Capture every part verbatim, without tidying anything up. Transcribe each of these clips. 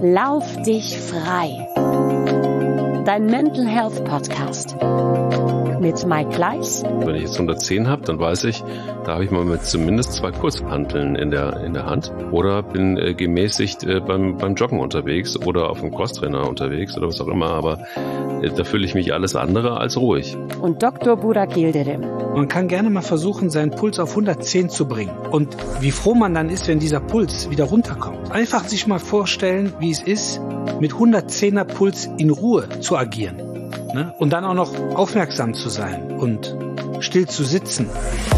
Lauf dich frei. Dein Mental Health Podcast mit Mike Kleiss. Wenn ich jetzt hundertzehn habe, dann weiß ich, da habe ich mal mit zumindest zwei Kurzhanteln in der in der Hand oder bin äh, gemäßigt äh, beim beim Joggen unterwegs oder auf dem Crosstrainer unterwegs oder was auch immer, aber äh, da fühle ich mich alles andere als ruhig. Und Doktor Burak Yildirim. Man kann gerne mal versuchen, seinen Puls auf hundertzehn zu bringen. Und wie froh man dann ist, wenn dieser Puls wieder runterkommt. Einfach sich mal vorstellen, wie es ist, mit hundertzehner Puls in Ruhe zu agieren. Ne? Und dann auch noch aufmerksam zu sein und still zu sitzen.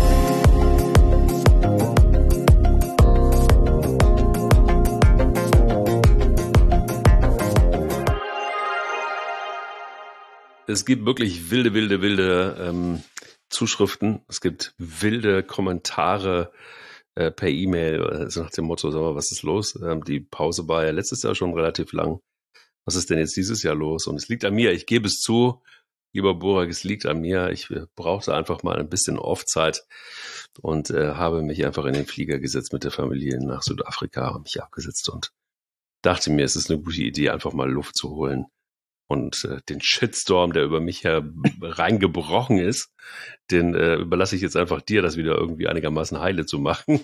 Es gibt wirklich wilde, wilde, wilde ähm, Zuschriften. Es gibt wilde Kommentare äh, per E-Mail, also nach dem Motto, sag mal, was ist los? Ähm, die Pause war ja letztes Jahr schon relativ lang. Was ist denn jetzt dieses Jahr los? Und es liegt an mir. Ich gebe es zu, lieber Burak, es liegt an mir. Ich äh, brauchte einfach mal ein bisschen Off-Zeit und äh, habe mich einfach in den Flieger gesetzt mit der Familie nach Südafrika, habe mich abgesetzt und dachte mir, es ist eine gute Idee, einfach mal Luft zu holen. Und äh, den Shitstorm, der über mich her reingebrochen ist, den äh, überlasse ich jetzt einfach dir, das wieder irgendwie einigermaßen heile zu machen.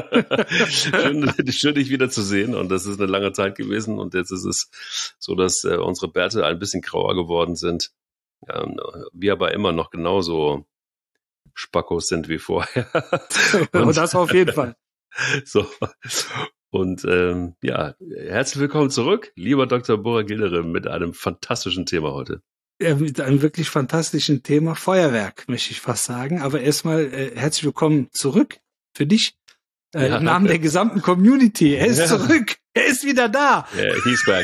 schön, schön, dich wieder zu sehen. Und das ist eine lange Zeit gewesen. Und jetzt ist es so, dass äh, unsere Bärte ein bisschen grauer geworden sind. Ähm, wir aber immer noch genauso Spackos sind wie vorher. Und, und das auf jeden Fall. So. Und ähm, ja, herzlich willkommen zurück, lieber Doktor Burak Yildirim, mit einem fantastischen Thema heute. Ja, mit einem wirklich fantastischen Thema, Feuerwerk, möchte ich fast sagen. Aber erstmal äh, herzlich willkommen zurück für dich, äh, ja, im Namen der gesamten Community. Er ist ja. zurück, er ist wieder da. Yeah, he's back.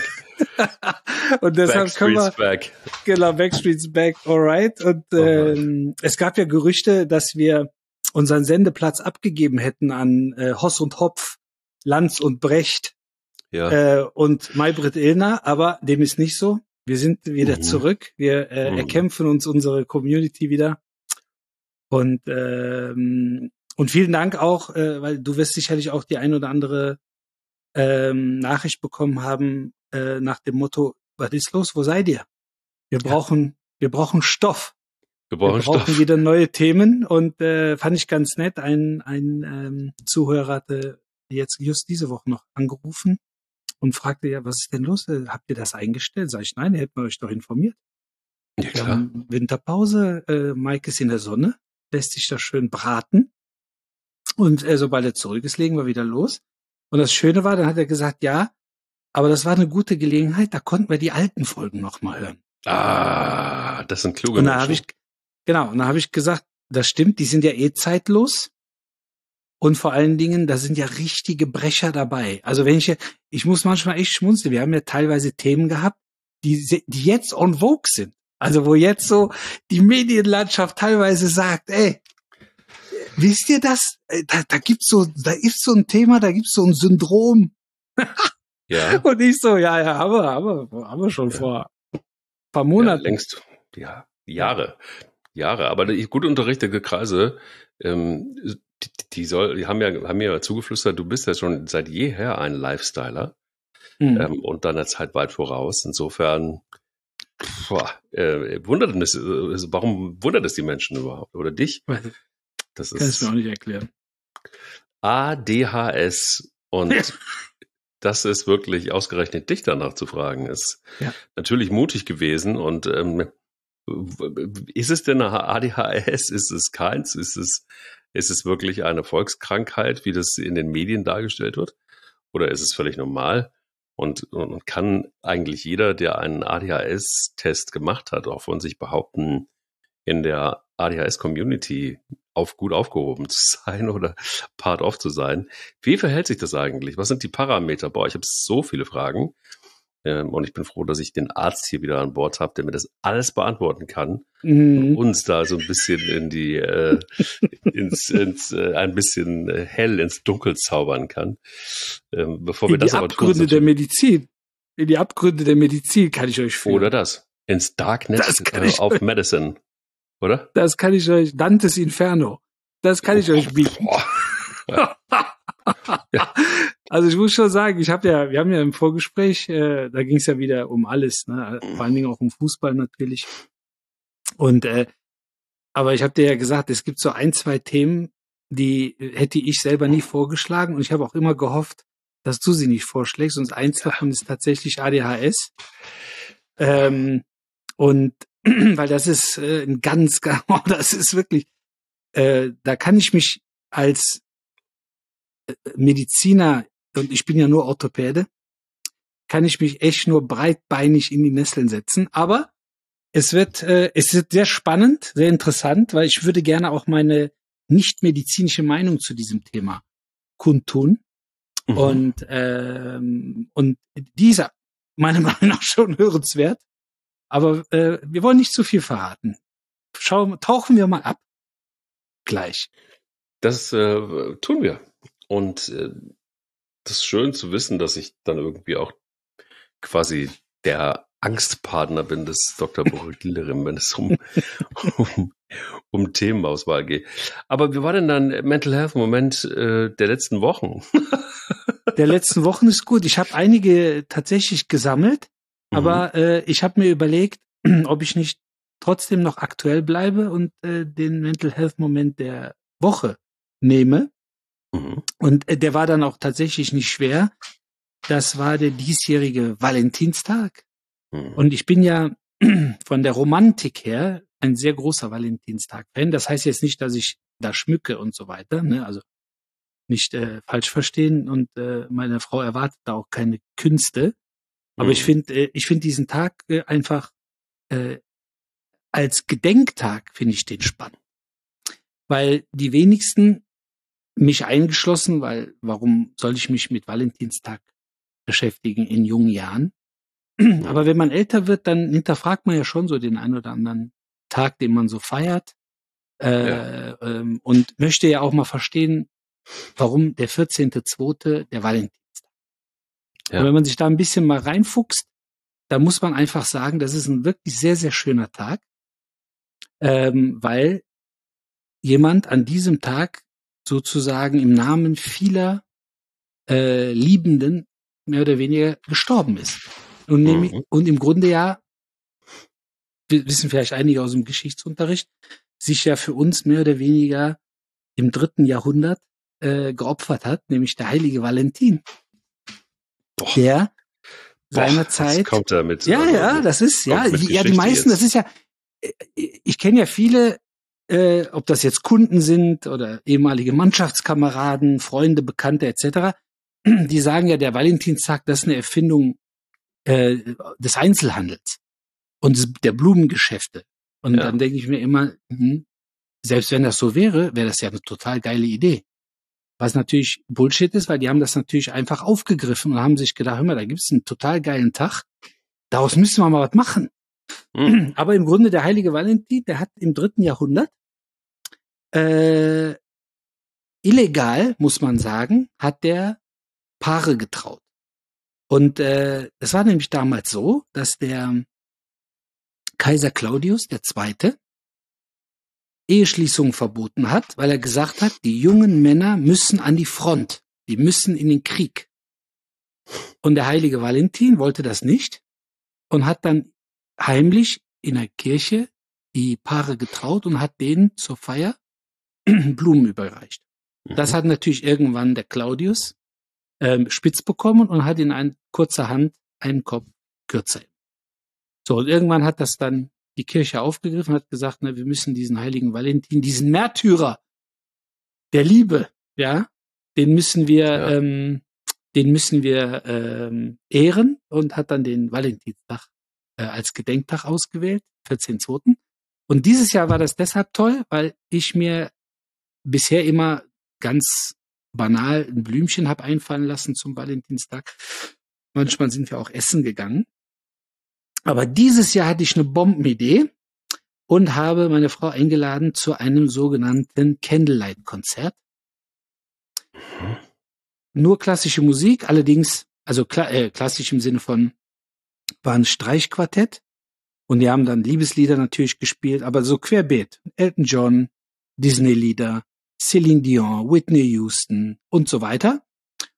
Und deshalb können wir, back. Genau, Backstreet's back, alright. Und ähm, es gab ja Gerüchte, dass wir unseren Sendeplatz abgegeben hätten an äh, Hoss und Hopf, Lanz und Brecht ja. äh, und Maybrit Illner, aber dem ist nicht so. Wir sind wieder mhm. zurück. Wir äh, mhm. erkämpfen uns unsere Community wieder. Und ähm, und vielen Dank auch, äh, weil du wirst sicherlich auch die ein oder andere ähm, Nachricht bekommen haben äh, nach dem Motto: Was ist los? Wo seid ihr? Wir brauchen ja. wir brauchen Stoff. Wir brauchen, wir brauchen Stoff. wieder neue Themen und äh, fand ich ganz nett. Ein ein ähm, Zuhörer hatte jetzt just diese Woche noch angerufen und fragte, ja, was ist denn los? Habt ihr das eingestellt? Sag ich, nein, hätten wir euch doch informiert. Ja, klar. Wir haben Winterpause, äh, Mike ist in der Sonne, lässt sich da schön braten und äh, sobald er zurück ist, legen wir wieder los. Und das Schöne war, dann hat er gesagt, ja, aber das war eine gute Gelegenheit, da konnten wir die alten Folgen noch mal hören. Ah, das sind kluge und da Menschen. Hab ich, genau, und dann habe ich gesagt, das stimmt, die sind ja eh zeitlos. Und vor allen Dingen, da sind ja richtige Brecher dabei. Also wenn ich, ich muss manchmal echt schmunzeln. Wir haben ja teilweise Themen gehabt, die, die jetzt on vogue sind. Also wo jetzt so die Medienlandschaft teilweise sagt, ey, wisst ihr das? Da, da gibt's so, da ist so ein Thema, da gibt's so ein Syndrom. Ja. Und ich so, ja, ja, haben wir, haben wir, haben wir schon ja. vor ein paar Monaten. Ja, längst, ja, Jahre, Jahre. Aber die gut unterrichtete Kreise, ähm, Die, die soll, die haben ja, haben mir zugeflüstert, du bist ja schon seit jeher ein Lifestyler mhm. ähm, und deiner Zeit weit voraus. Insofern, boah, äh, wundert es, äh, warum wundert es die Menschen überhaupt oder dich? Das ist, kann ich mir auch nicht erklären. A D H S und ja. das ist wirklich ausgerechnet dich danach zu fragen, ist ja. natürlich mutig gewesen und ähm, ist es denn eine A D H S? Ist es keins? Ist es Ist es wirklich eine Volkskrankheit, wie das in den Medien dargestellt wird? Oder ist es völlig normal? Und, und kann eigentlich jeder, der einen A D H S-Test gemacht hat, auch von sich behaupten, in der A D H S-Community auf, gut aufgehoben zu sein oder part of zu sein? Wie verhält sich das eigentlich? Was sind die Parameter? Boah, ich habe so viele Fragen. Und ich bin froh, dass ich den Arzt hier wieder an Bord habe, der mir das alles beantworten kann mhm. und uns da so ein bisschen in die, äh, ins, ins äh, ein bisschen hell ins Dunkel zaubern kann. Ähm, bevor wir in das die aber Abgründe tun, der Medizin. In die Abgründe der Medizin kann ich euch führen. Oder das. Ins Darkness äh, of Medicine. Oder? Das kann ich euch, Dantes Inferno. Das kann ich euch bieten. Ja. Also ich muss schon sagen, ich habe ja, wir haben ja im Vorgespräch, äh, da ging es ja wieder um alles, ne? Vor allen Dingen auch um Fußball natürlich. Und äh, aber ich habe dir ja gesagt, es gibt so ein, zwei Themen, die hätte ich selber nie vorgeschlagen und ich habe auch immer gehofft, dass du sie nicht vorschlägst. Und eins davon ist tatsächlich A D H S. Ähm, und weil das ist äh, ein ganz, ganz, das ist wirklich, äh, da kann ich mich als Mediziner, und ich bin ja nur Orthopäde, kann ich mich echt nur breitbeinig in die Nesseln setzen. Aber es wird, äh, es wird sehr spannend, sehr interessant, weil ich würde gerne auch meine nicht medizinische Meinung zu diesem Thema kundtun. Mhm. Und, ähm, und dieser, meiner Meinung nach schon hörenswert. Aber äh, wir wollen nicht zu viel verraten. Schauen, tauchen wir mal ab. Gleich. Das äh, tun wir. Und äh, das ist schön zu wissen, dass ich dann irgendwie auch quasi der Angstpartner bin des Doktor Burak Yildirim, wenn es um, um, um Themenauswahl geht. Aber wie war denn dann Mental Health Moment äh, der letzten Wochen? Der letzten Wochen ist gut. Ich habe einige tatsächlich gesammelt, mhm. aber äh, ich habe mir überlegt, ob ich nicht trotzdem noch aktuell bleibe und äh, den Mental Health Moment der Woche nehme. Mhm. Und äh, der war dann auch tatsächlich nicht schwer. Das war der diesjährige Valentinstag. Mhm. Und ich bin ja von der Romantik her ein sehr großer Valentinstag-Fan. Das heißt jetzt nicht, dass ich da schmücke und so weiter, ne? Also nicht äh, falsch verstehen. Und äh, meine Frau erwartet da auch keine Künste. Aber mhm. ich finde, äh, ich finde diesen Tag äh, einfach äh, als Gedenktag finde ich den spannend. Weil die wenigsten, mich eingeschlossen, weil warum soll ich mich mit Valentinstag beschäftigen in jungen Jahren? Aber wenn man älter wird, dann hinterfragt man ja schon so den einen oder anderen Tag, den man so feiert, äh, ja. ähm, und möchte ja auch mal verstehen, warum der vierzehnte zweite der Valentinstag. Ja. Und wenn man sich da ein bisschen mal reinfuchst, da muss man einfach sagen, das ist ein wirklich sehr, sehr schöner Tag, ähm, weil jemand an diesem Tag sozusagen im Namen vieler äh, Liebenden mehr oder weniger gestorben ist. Und, mhm. nämlich, und im Grunde ja, wissen vielleicht einige aus dem Geschichtsunterricht, sich ja für uns mehr oder weniger im dritten Jahrhundert äh, geopfert hat, nämlich der heilige Valentin. Boah. Der seinerzeit. Was kommt da mit? Ja, ja, das ist, ja, ja, die meisten, jetzt. Das ist ja, ich kenne ja viele, äh, ob das jetzt Kunden sind oder ehemalige Mannschaftskameraden, Freunde, Bekannte et cetera, die sagen ja, der Valentinstag, das ist eine Erfindung äh, des Einzelhandels und der Blumengeschäfte. Und ja. dann denke ich mir immer, hm, selbst wenn das so wäre, wäre das ja eine total geile Idee. Was natürlich Bullshit ist, weil die haben das natürlich einfach aufgegriffen und haben sich gedacht, hör mal, da gibt's einen total geilen Tag, daraus müssen wir mal was machen. Mhm. Aber im Grunde der heilige Valentin, der hat im dritten Jahrhundert äh, illegal, muss man sagen, hat der Paare getraut. Und äh, es war nämlich damals so, dass der Kaiser Claudius der Zweite Eheschließungen verboten hat, weil er gesagt hat, die jungen Männer müssen an die Front, die müssen in den Krieg. Und der heilige Valentin wollte das nicht und hat dann heimlich in der Kirche die Paare getraut und hat denen zur Feier Blumen überreicht. Mhm. Das hat natürlich irgendwann der Claudius ähm, spitz bekommen und hat in ein, kurzerhand einen Kopf kürzer. So, und irgendwann hat das dann die Kirche aufgegriffen und hat gesagt, na, wir müssen diesen heiligen Valentin, diesen Märtyrer der Liebe, ja, den müssen wir, ja. ähm, den müssen wir ähm, ehren und hat dann den Valentinstag äh, als Gedenktag ausgewählt, vierzehnten zweiten Und dieses Jahr war das deshalb toll, weil ich mir bisher immer ganz banal ein Blümchen habe einfallen lassen zum Valentinstag. Manchmal sind wir auch essen gegangen. Aber dieses Jahr hatte ich eine Bombenidee und habe meine Frau eingeladen zu einem sogenannten Candlelight-Konzert. Mhm. Nur klassische Musik, allerdings, also kla- äh, klassisch im Sinne von, war ein Streichquartett und die haben dann Liebeslieder natürlich gespielt, aber so querbeet. Elton John, Disney-Lieder, Celine Dion, Whitney Houston und so weiter.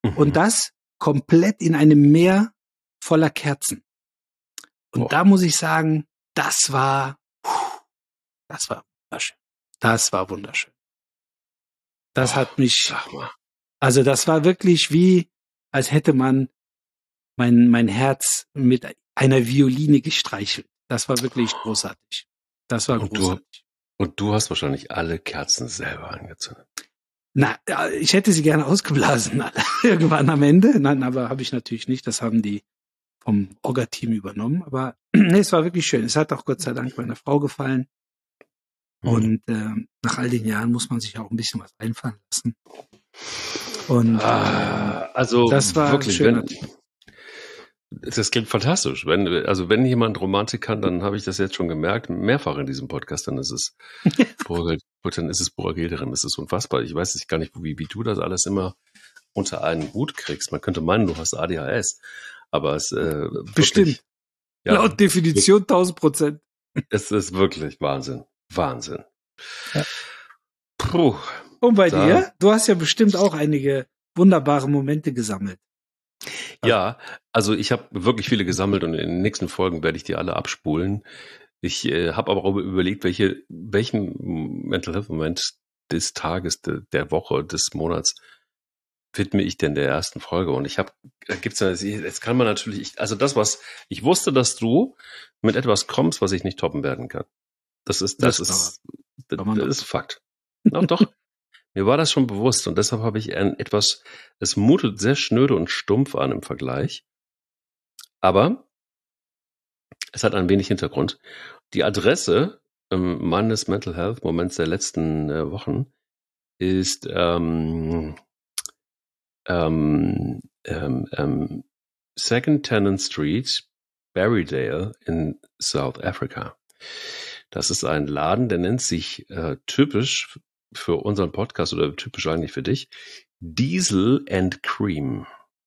Und das komplett in einem Meer voller Kerzen. Und Oh. da muss ich sagen, das war, das war wunderschön. Das war wunderschön. Das Oh, hat mich, sag mal. also das war wirklich wie, als hätte man mein, mein Herz mit einer Violine gestreichelt. Das war wirklich großartig. Das war Und du, großartig. und du hast wahrscheinlich alle Kerzen selber angezündet. Na, ja, ich hätte sie gerne ausgeblasen, irgendwann am Ende. Nein, aber habe ich natürlich nicht. Das haben die vom Orga-Team übernommen. Aber nee, es war wirklich schön. Es hat auch Gott sei Dank meiner Frau gefallen. Hm. Und äh, nach all den Jahren muss man sich auch ein bisschen was einfallen lassen. Und Ah, äh, also das war wirklich, schön. wenn, das klingt fantastisch. Wenn, also wenn jemand Romantik kann, dann habe ich das jetzt schon gemerkt, mehrfach in diesem Podcast, dann ist es Burger, dann ist es Burger Gilderim. Das ist unfassbar. Ich weiß nicht gar nicht, wie, wie du das alles immer unter einen Hut kriegst. Man könnte meinen, du hast A D H S, aber es äh, Bestimmt. wirklich, ja, Laut Definition tausend Prozent. es ist wirklich Wahnsinn. Wahnsinn. Ja. Puh. Und bei Da- dir? Du hast ja bestimmt auch einige wunderbare Momente gesammelt. Ja, also ich habe wirklich viele gesammelt und in den nächsten Folgen werde ich die alle abspulen. Ich äh, habe aber auch überlegt, welche, welchen Mental Health Moment des Tages, de, der Woche, des Monats widme ich denn der ersten Folge. Und ich habe, gibt's ja, jetzt kann man natürlich, ich, also das, was ich wusste, dass du mit etwas kommst, was ich nicht toppen werden kann. Das ist, das, Das ist, das, Kann man das doch. ist Fakt. Doch, doch. Mir war das schon bewusst und deshalb habe ich ein etwas, es mutet sehr schnöde und stumpf an im Vergleich. Aber es hat ein wenig Hintergrund. Die Adresse ähm, meines Mental Health Moments der letzten äh, Wochen ist ähm, ähm, ähm, ähm, Second Tennant Street, Berrydale in South Africa. Das ist ein Laden, der nennt sich äh, typisch für unseren Podcast oder typisch eigentlich für dich Diesel and Cream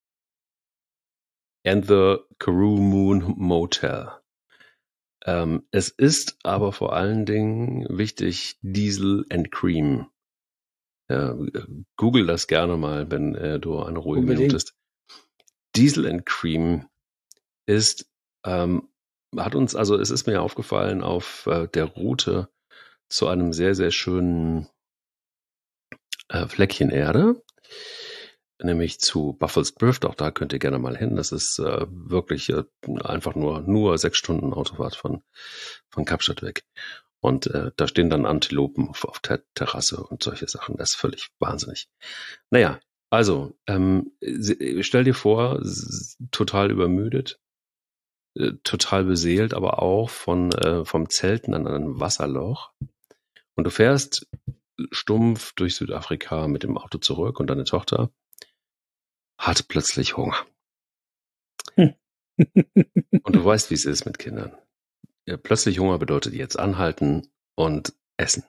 and the Karoo Moon Motel. Ähm, es ist aber vor allen Dingen wichtig, Diesel and Cream. Äh, Google das gerne mal, wenn äh, du eine ruhige Unbedingt. Minute hast. Diesel and Cream ist, ähm, hat uns, also es ist mir aufgefallen auf äh, der Route zu einem sehr, sehr schönen äh, Fleckchen Erde, nämlich zu Buffalo's Drift. Auch da könnt ihr gerne mal hin. Das ist äh, wirklich äh, einfach nur, nur sechs Stunden Autofahrt von, von Kapstadt weg. Und äh, da stehen dann Antilopen auf, auf der Terrasse und solche Sachen. Das ist völlig wahnsinnig. Naja, also, ähm, stell dir vor, s- total übermüdet, äh, total beseelt, aber auch von äh, vom Zelten an einem Wasserloch. Und du fährst stumpf durch Südafrika mit dem Auto zurück und deine Tochter hat plötzlich Hunger. Und du weißt, wie es ist mit Kindern. Ja, plötzlich Hunger bedeutet jetzt anhalten und essen.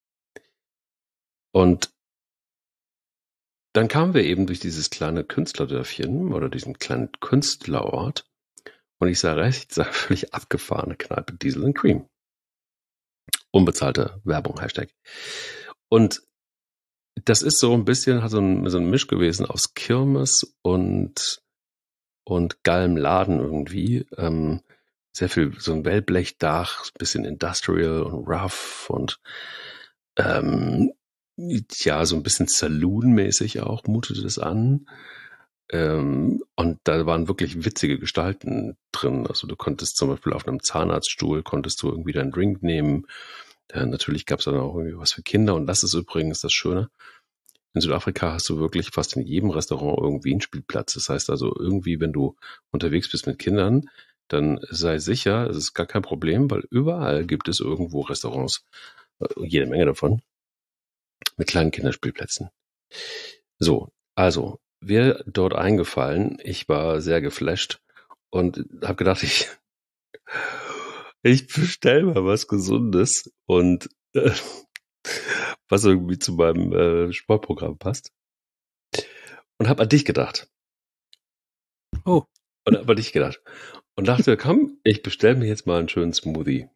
Und dann kamen wir eben durch dieses kleine Künstlerdörfchen oder diesen kleinen Künstlerort und ich sah rechts, sah völlig abgefahrene Kneipe Diesel and Cream. Unbezahlte Werbung, Hashtag. Und das ist so ein bisschen, hat so ein, so ein Misch gewesen aus Kirmes und, und geilem Laden irgendwie. Ähm, sehr viel, so ein Wellblechdach, ein bisschen Industrial und rough und ähm, ja, so ein bisschen Saloon-mäßig auch, mutete es an. Ähm, und da waren wirklich witzige Gestalten drin. Also du konntest zum Beispiel auf einem Zahnarztstuhl, konntest du irgendwie deinen Drink nehmen. Äh, natürlich gab es dann auch irgendwie was für Kinder. Und das ist übrigens das Schöne. In Südafrika hast du wirklich fast in jedem Restaurant irgendwie einen Spielplatz. Das heißt also irgendwie, wenn du unterwegs bist mit Kindern, dann sei sicher, es ist gar kein Problem, weil überall gibt es irgendwo Restaurants, äh, jede Menge davon, mit kleinen Kinderspielplätzen. So, also, wir dort eingefallen. Ich war sehr geflasht und habe gedacht, ich, ich bestell mal was Gesundes und äh, was irgendwie zu meinem äh, Sportprogramm passt. Und habe an dich gedacht. Oh. Und habe an dich gedacht. Und dachte, komm, ich bestelle mir jetzt mal einen schönen Smoothie.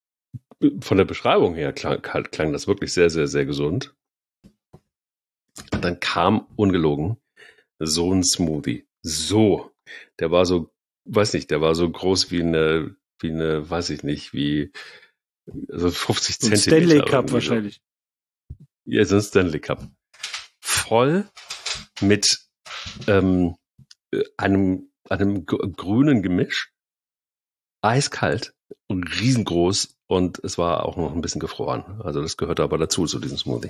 Von der Beschreibung her klang, klang das wirklich sehr, sehr, sehr gesund. dann kam ungelogen so ein Smoothie. So. Der war so, weiß nicht, der war so groß wie eine, wie eine, weiß ich nicht, wie, also fünfzig So ein Zentimeter. Stanley Cup irgendwie so. wahrscheinlich. Ja, so ein Stanley Cup. Voll mit ähm, einem, einem g- grünen Gemisch. Eiskalt und riesengroß und es war auch noch ein bisschen gefroren. Also das gehörte aber dazu, zu diesem Smoothie.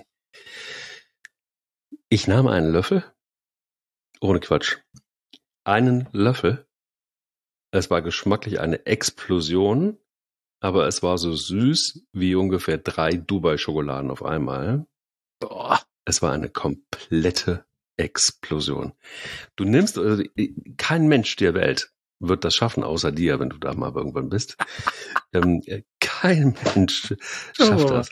Ich nahm einen Löffel, ohne Quatsch, einen Löffel. Es war geschmacklich eine Explosion, aber es war so süß wie ungefähr drei Dubai-Schokoladen auf einmal. Boah. Es war eine komplette Explosion. Du nimmst, also kein Mensch der Welt wird das schaffen, außer dir, wenn du da mal irgendwann bist. ähm, kein Mensch schafft Oh. das.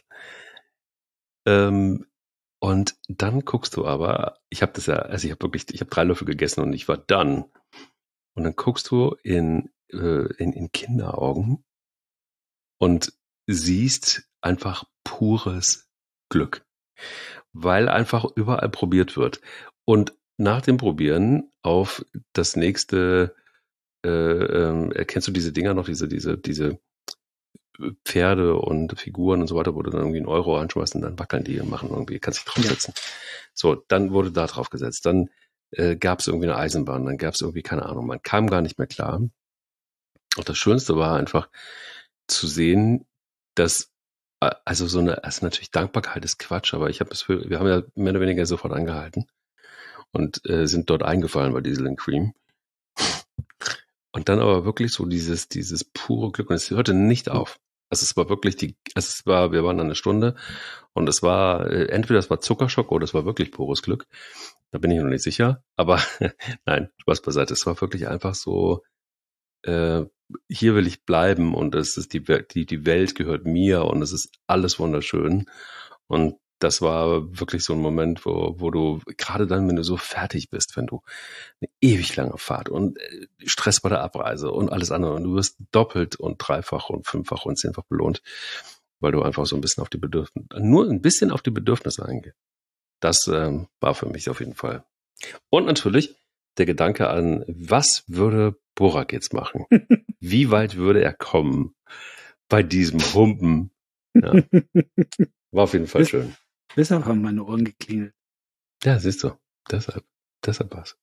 Ähm, und dann guckst du aber, ich habe das ja, also ich habe wirklich, ich habe drei Löffel gegessen und ich war dann. Und dann guckst du in, äh, in, in Kinderaugen und siehst einfach pures Glück. Weil einfach überall probiert wird. Und nach dem Probieren auf das nächste, äh, äh, kennst du diese Dinger noch, diese, diese, diese Pferde und Figuren und so weiter, wo du dann irgendwie einen Euro anschmeißt und dann wackeln die und machen irgendwie, kannst dich draufsetzen. Ja. So, dann wurde da drauf gesetzt. Dann äh, gab es irgendwie eine Eisenbahn, dann gab es irgendwie, keine Ahnung, man kam gar nicht mehr klar. Und das Schönste war einfach zu sehen, dass, also so eine, also natürlich Dankbarkeit ist Quatsch, aber ich habe es für, wir haben ja mehr oder weniger sofort angehalten und äh, sind dort eingefallen bei Diesel and Cream. Und dann aber wirklich so dieses, dieses pure Glück. Und es hörte nicht auf. Also es war wirklich die, also es war, wir waren eine Stunde und es war, äh, entweder es war Zuckerschock oder es war wirklich pures Glück. Da bin ich noch nicht sicher. Aber nein, Spaß beiseite. Es war wirklich einfach so, äh, hier will ich bleiben und es ist die Welt, die, die Welt gehört mir und es ist alles wunderschön. Und das war wirklich so ein Moment, wo, wo du, gerade dann, wenn du so fertig bist, wenn du eine ewig lange Fahrt und Stress bei der Abreise und alles andere und du wirst doppelt und dreifach und fünffach und zehnfach belohnt, weil du einfach so ein bisschen auf die Bedürfnisse, nur ein bisschen auf die Bedürfnisse eingehst. Das ähm, war für mich auf jeden Fall. Und natürlich der Gedanke an, was würde Burak jetzt machen? Wie weit würde er kommen bei diesem Humpen? Ja. War auf jeden Fall schön. Deshalb haben meine Ohren geklingelt. Ja, siehst du. Deshalb. Deshalb war's.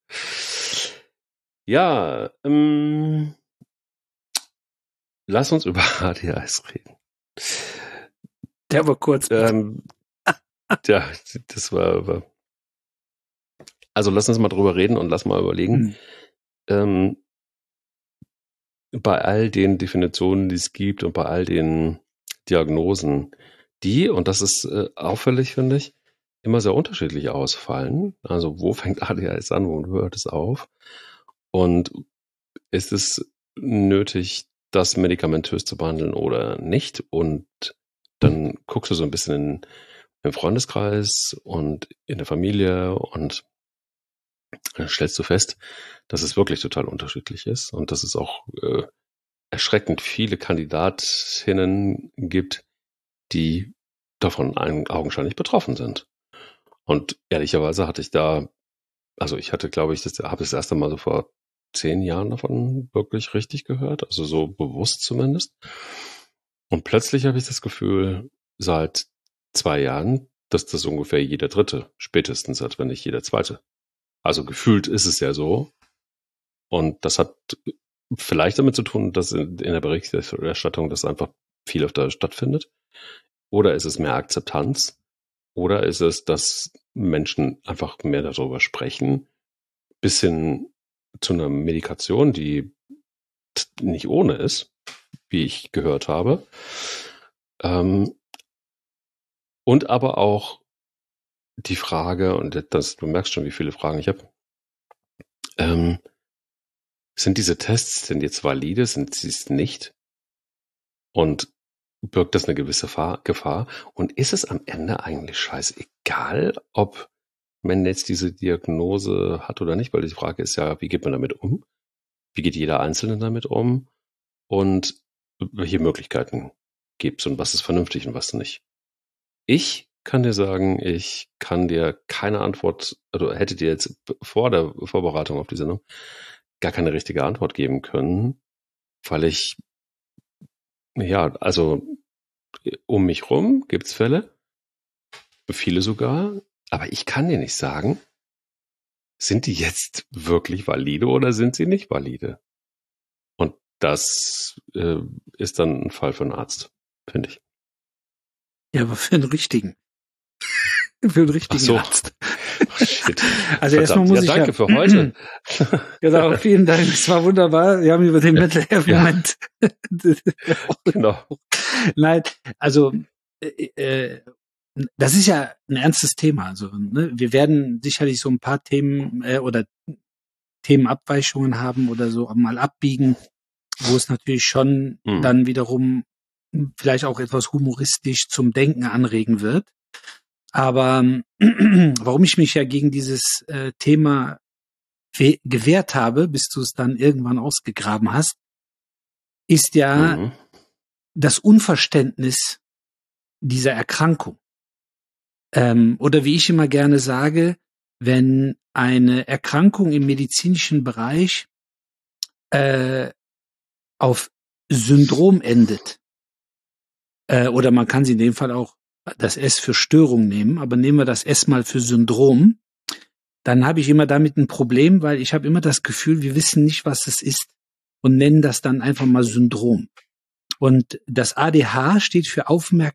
Ja, ähm, lass uns über H D Is reden. Der war kurz. Ähm, ja, das war, war. Also lass uns mal drüber reden und lass mal überlegen. Hm. Ähm, bei all den Definitionen, die es gibt und bei all den Diagnosen, die, und das ist äh, auffällig, finde ich, immer sehr unterschiedlich ausfallen. Also wo fängt A D H S an, wo hört es auf? Und ist es nötig, das medikamentös zu behandeln oder nicht? Und dann guckst du so ein bisschen in, im Freundeskreis und in der Familie und dann stellst du fest, dass es wirklich total unterschiedlich ist und dass es auch äh, erschreckend viele Kandidatinnen gibt, die davon augenscheinlich betroffen sind. Und ehrlicherweise hatte ich da, also ich hatte, glaube ich, das habe ich das erste Mal so vor zehn Jahren davon wirklich richtig gehört, also so bewusst zumindest. Und plötzlich habe ich das Gefühl, seit zwei Jahren, dass das ungefähr jeder Dritte spätestens hat, wenn nicht jeder Zweite. Also gefühlt ist es ja so. Und das hat vielleicht damit zu tun, dass in, in der Berichterstattung das einfach viel öfter stattfindet. Oder ist es mehr Akzeptanz? Oder ist es, dass Menschen einfach mehr darüber sprechen, bis hin zu einer Medikation, die nicht ohne ist, wie ich gehört habe. Ähm, und aber auch die Frage, und das, du merkst schon, wie viele Fragen ich habe, ähm, sind diese Tests denn jetzt valide, sind sie es nicht? Und birgt das eine gewisse Gefahr? Und ist es am Ende eigentlich scheißegal, ob man jetzt diese Diagnose hat oder nicht? Weil die Frage ist ja, wie geht man damit um? Wie geht jeder Einzelne damit um? Und welche Möglichkeiten gibt es und was ist vernünftig und was nicht? Ich kann dir sagen, ich kann dir keine Antwort, oder hätte dir jetzt vor der Vorbereitung auf die Sendung gar keine richtige Antwort geben können, weil ich, ja, also um mich rum gibt's Fälle, viele sogar, aber ich kann dir nicht sagen, sind die jetzt wirklich valide oder sind sie nicht valide? Und das äh, ist dann ein Fall für einen Arzt, finde ich. Ja, aber für einen richtigen. Für einen richtigen Ach so. Arzt. Oh, shit. Also erstmal muss ja, ich danke ja, für heute. Genau, vielen Dank. Es war wunderbar. Wir haben über den Mental Health Moment. Genau. Nein, also äh, äh, das ist ja ein ernstes Thema. Also ne, wir werden sicherlich so ein paar Themen äh, oder Themenabweichungen haben oder so mal abbiegen, wo es natürlich schon Hm. dann wiederum vielleicht auch etwas humoristisch zum Denken anregen wird. Aber warum ich mich ja gegen dieses äh, Thema we- gewehrt habe, bis du es dann irgendwann ausgegraben hast, ist ja Mhm. das Unverständnis dieser Erkrankung. Ähm, oder wie ich immer gerne sage, wenn eine Erkrankung im medizinischen Bereich äh, auf Syndrom endet, äh, oder man kann sie in dem Fall auch das S für Störung nehmen, aber nehmen wir das S mal für Syndrom, dann habe ich immer damit ein Problem, weil ich habe immer das Gefühl, wir wissen nicht, was es ist und nennen das dann einfach mal Syndrom. Und das A D H steht für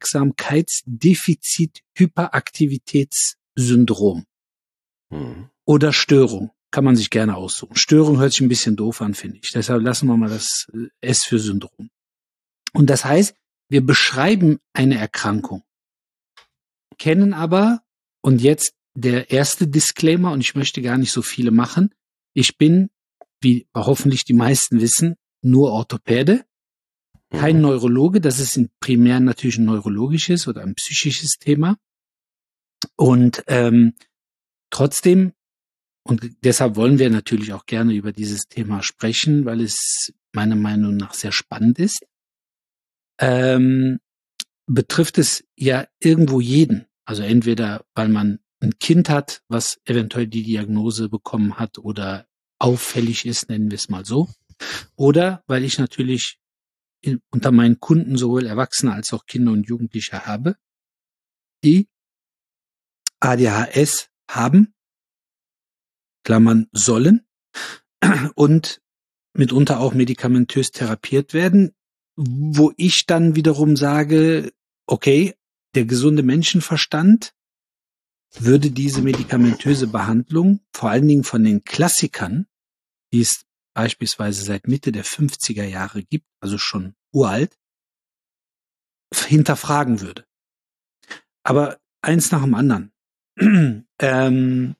Aufmerksamkeitsdefizit-Hyperaktivitätssyndrom Mhm. oder Störung. Kann man sich gerne aussuchen. Störung hört sich ein bisschen doof an, finde ich. Deshalb lassen wir mal das S für Syndrom. Und das heißt, wir beschreiben eine Erkrankung, kennen aber, und jetzt der erste Disclaimer, und ich möchte gar nicht so viele machen, ich bin, wie hoffentlich die meisten wissen, nur Orthopäde, kein Mhm. Neurologe, das ist ein primär natürlich ein neurologisches oder ein psychisches Thema. Und ähm, trotzdem, und deshalb wollen wir natürlich auch gerne über dieses Thema sprechen, weil es meiner Meinung nach sehr spannend ist, ähm, betrifft es ja irgendwo jeden. Also entweder, weil man ein Kind hat, was eventuell die Diagnose bekommen hat oder auffällig ist, nennen wir es mal so. Oder weil ich natürlich in, unter meinen Kunden sowohl Erwachsene als auch Kinder und Jugendliche habe, die A D H S haben, Klammern sollen, und mitunter auch medikamentös therapiert werden, wo ich dann wiederum sage, okay, der gesunde Menschenverstand würde diese medikamentöse Behandlung, vor allen Dingen von den Klassikern, die es beispielsweise seit Mitte der fünfziger Jahre gibt, also schon uralt, hinterfragen würde. Aber eins nach dem anderen. ähm,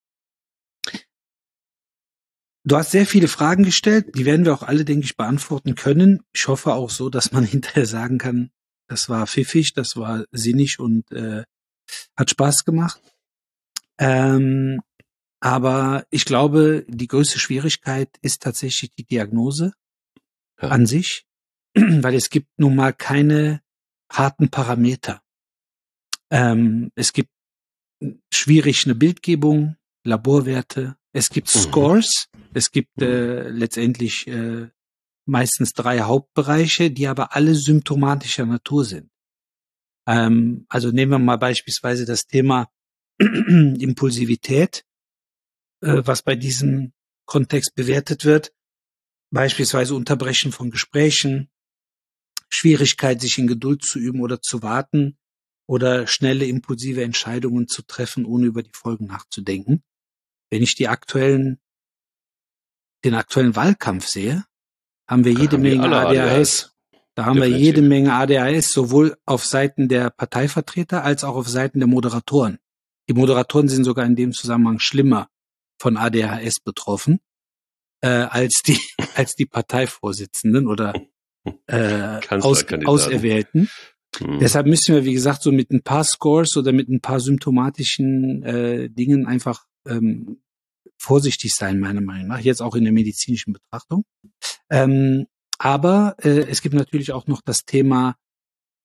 du hast sehr viele Fragen gestellt, die werden wir auch alle, denke ich, beantworten können. Ich hoffe auch so, dass man hinterher sagen kann, das war pfiffig, das war sinnig und äh, hat Spaß gemacht. Ähm, aber ich glaube, die größte Schwierigkeit ist tatsächlich die Diagnose Ja. an sich, weil es gibt nun mal keine harten Parameter. Ähm, es gibt schwierig eine Bildgebung, Laborwerte, es gibt Mhm. Scores, es gibt Mhm. äh, letztendlich äh, meistens drei Hauptbereiche, die aber alle symptomatischer Natur sind. Ähm, also nehmen wir mal beispielsweise das Thema Impulsivität, äh, was bei diesem Kontext bewertet wird. Beispielsweise Unterbrechen von Gesprächen, Schwierigkeit, sich in Geduld zu üben oder zu warten oder schnelle, impulsive Entscheidungen zu treffen, ohne über die Folgen nachzudenken. Wenn ich die aktuellen, den aktuellen Wahlkampf sehe, haben wir Da jede haben die Menge alle A D H S. Da haben wir Definitiv. jede Menge A D H S, sowohl auf Seiten der Parteivertreter als auch auf Seiten der Moderatoren. Die Moderatoren sind sogar in dem Zusammenhang schlimmer von A D H S betroffen äh, als die als die Parteivorsitzenden oder äh, aus, Kanzlerkandidaten. Auserwählten. Mhm. Deshalb müssen wir, wie gesagt, so mit ein paar Scores oder mit ein paar symptomatischen äh, Dingen einfach ähm, vorsichtig sein, meiner Meinung nach, jetzt auch in der medizinischen Betrachtung. Ähm, aber äh, es gibt natürlich auch noch das Thema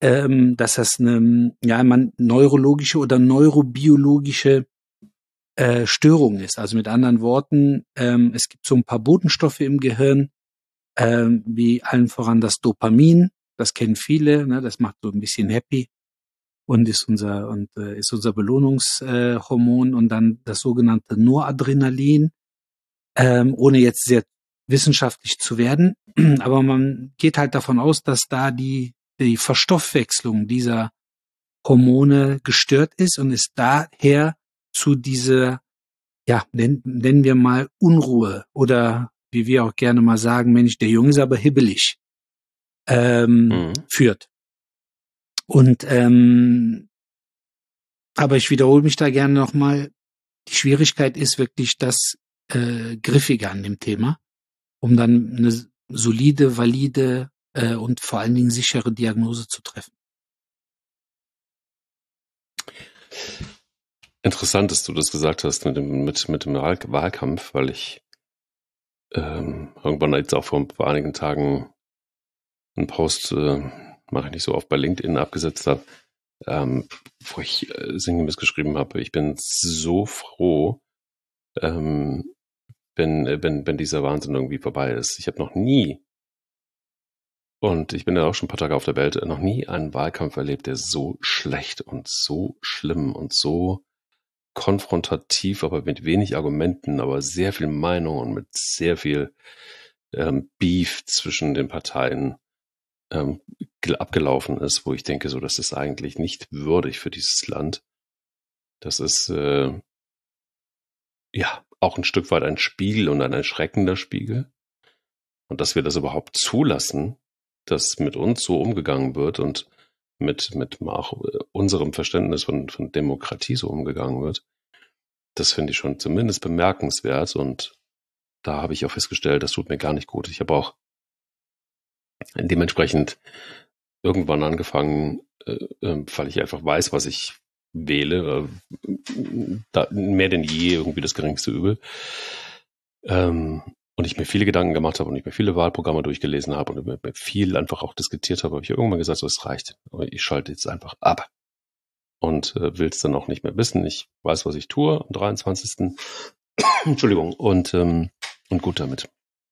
ähm, dass das eine, ja, man neurologische oder neurobiologische äh, Störung ist. Also mit anderen Worten, ähm, es gibt so ein paar Botenstoffe im Gehirn, ähm, wie allen voran das Dopamin. Das kennen viele, ne? Das macht so ein bisschen happy und ist unser und äh, ist unser Belohnungshormon äh, Hormon. Und dann das sogenannte Noradrenalin, ähm, ohne jetzt sehr wissenschaftlich zu werden, aber man geht halt davon aus, dass da die die Verstoffwechslung dieser Hormone gestört ist und es daher zu dieser, ja, nennen, nennen wir mal Unruhe oder wie wir auch gerne mal sagen, Mensch, der Junge ist aber hibbelig, ähm, Mhm. führt. Und ähm, aber ich wiederhole mich da gerne nochmal, die Schwierigkeit ist wirklich das äh, Griffige an dem Thema, um dann eine solide, valide äh, und vor allen Dingen sichere Diagnose zu treffen. Interessant, dass du das gesagt hast mit dem, mit, mit dem Wahlkampf, weil ich ähm, irgendwann jetzt auch vor, vor einigen Tagen einen Post, äh, mache ich nicht so oft, bei LinkedIn abgesetzt habe, ähm, wo ich äh, sinngemäß geschrieben habe, ich bin so froh, ähm, wenn, wenn, wenn dieser Wahnsinn irgendwie vorbei ist. Ich habe noch nie, und ich bin ja auch schon ein paar Tage auf der Welt, noch nie einen Wahlkampf erlebt, der so schlecht und so schlimm und so konfrontativ, aber mit wenig Argumenten, aber sehr viel Meinung und mit sehr viel ähm, Beef zwischen den Parteien ähm, abgelaufen ist, wo ich denke, so, das ist eigentlich nicht würdig für dieses Land. Das ist äh, ja auch ein Stück weit ein Spiegel und ein erschreckender Spiegel. Und dass wir das überhaupt zulassen, dass mit uns so umgegangen wird und mit, mit auch unserem Verständnis von, von Demokratie so umgegangen wird, das finde ich schon zumindest bemerkenswert. Und da habe ich auch festgestellt, das tut mir gar nicht gut. Ich habe auch dementsprechend irgendwann angefangen, äh, weil ich einfach weiß, was ich wähle, äh, da, mehr denn je irgendwie das geringste Übel. Ähm, und ich mir viele Gedanken gemacht habe und ich mir viele Wahlprogramme durchgelesen habe und mir viel einfach auch diskutiert habe, habe ich irgendwann gesagt, so, es reicht. Aber ich schalte jetzt einfach ab und äh, will es dann auch nicht mehr wissen. Ich weiß, was ich tue am dreiundzwanzigsten Entschuldigung, und, ähm, und gut damit.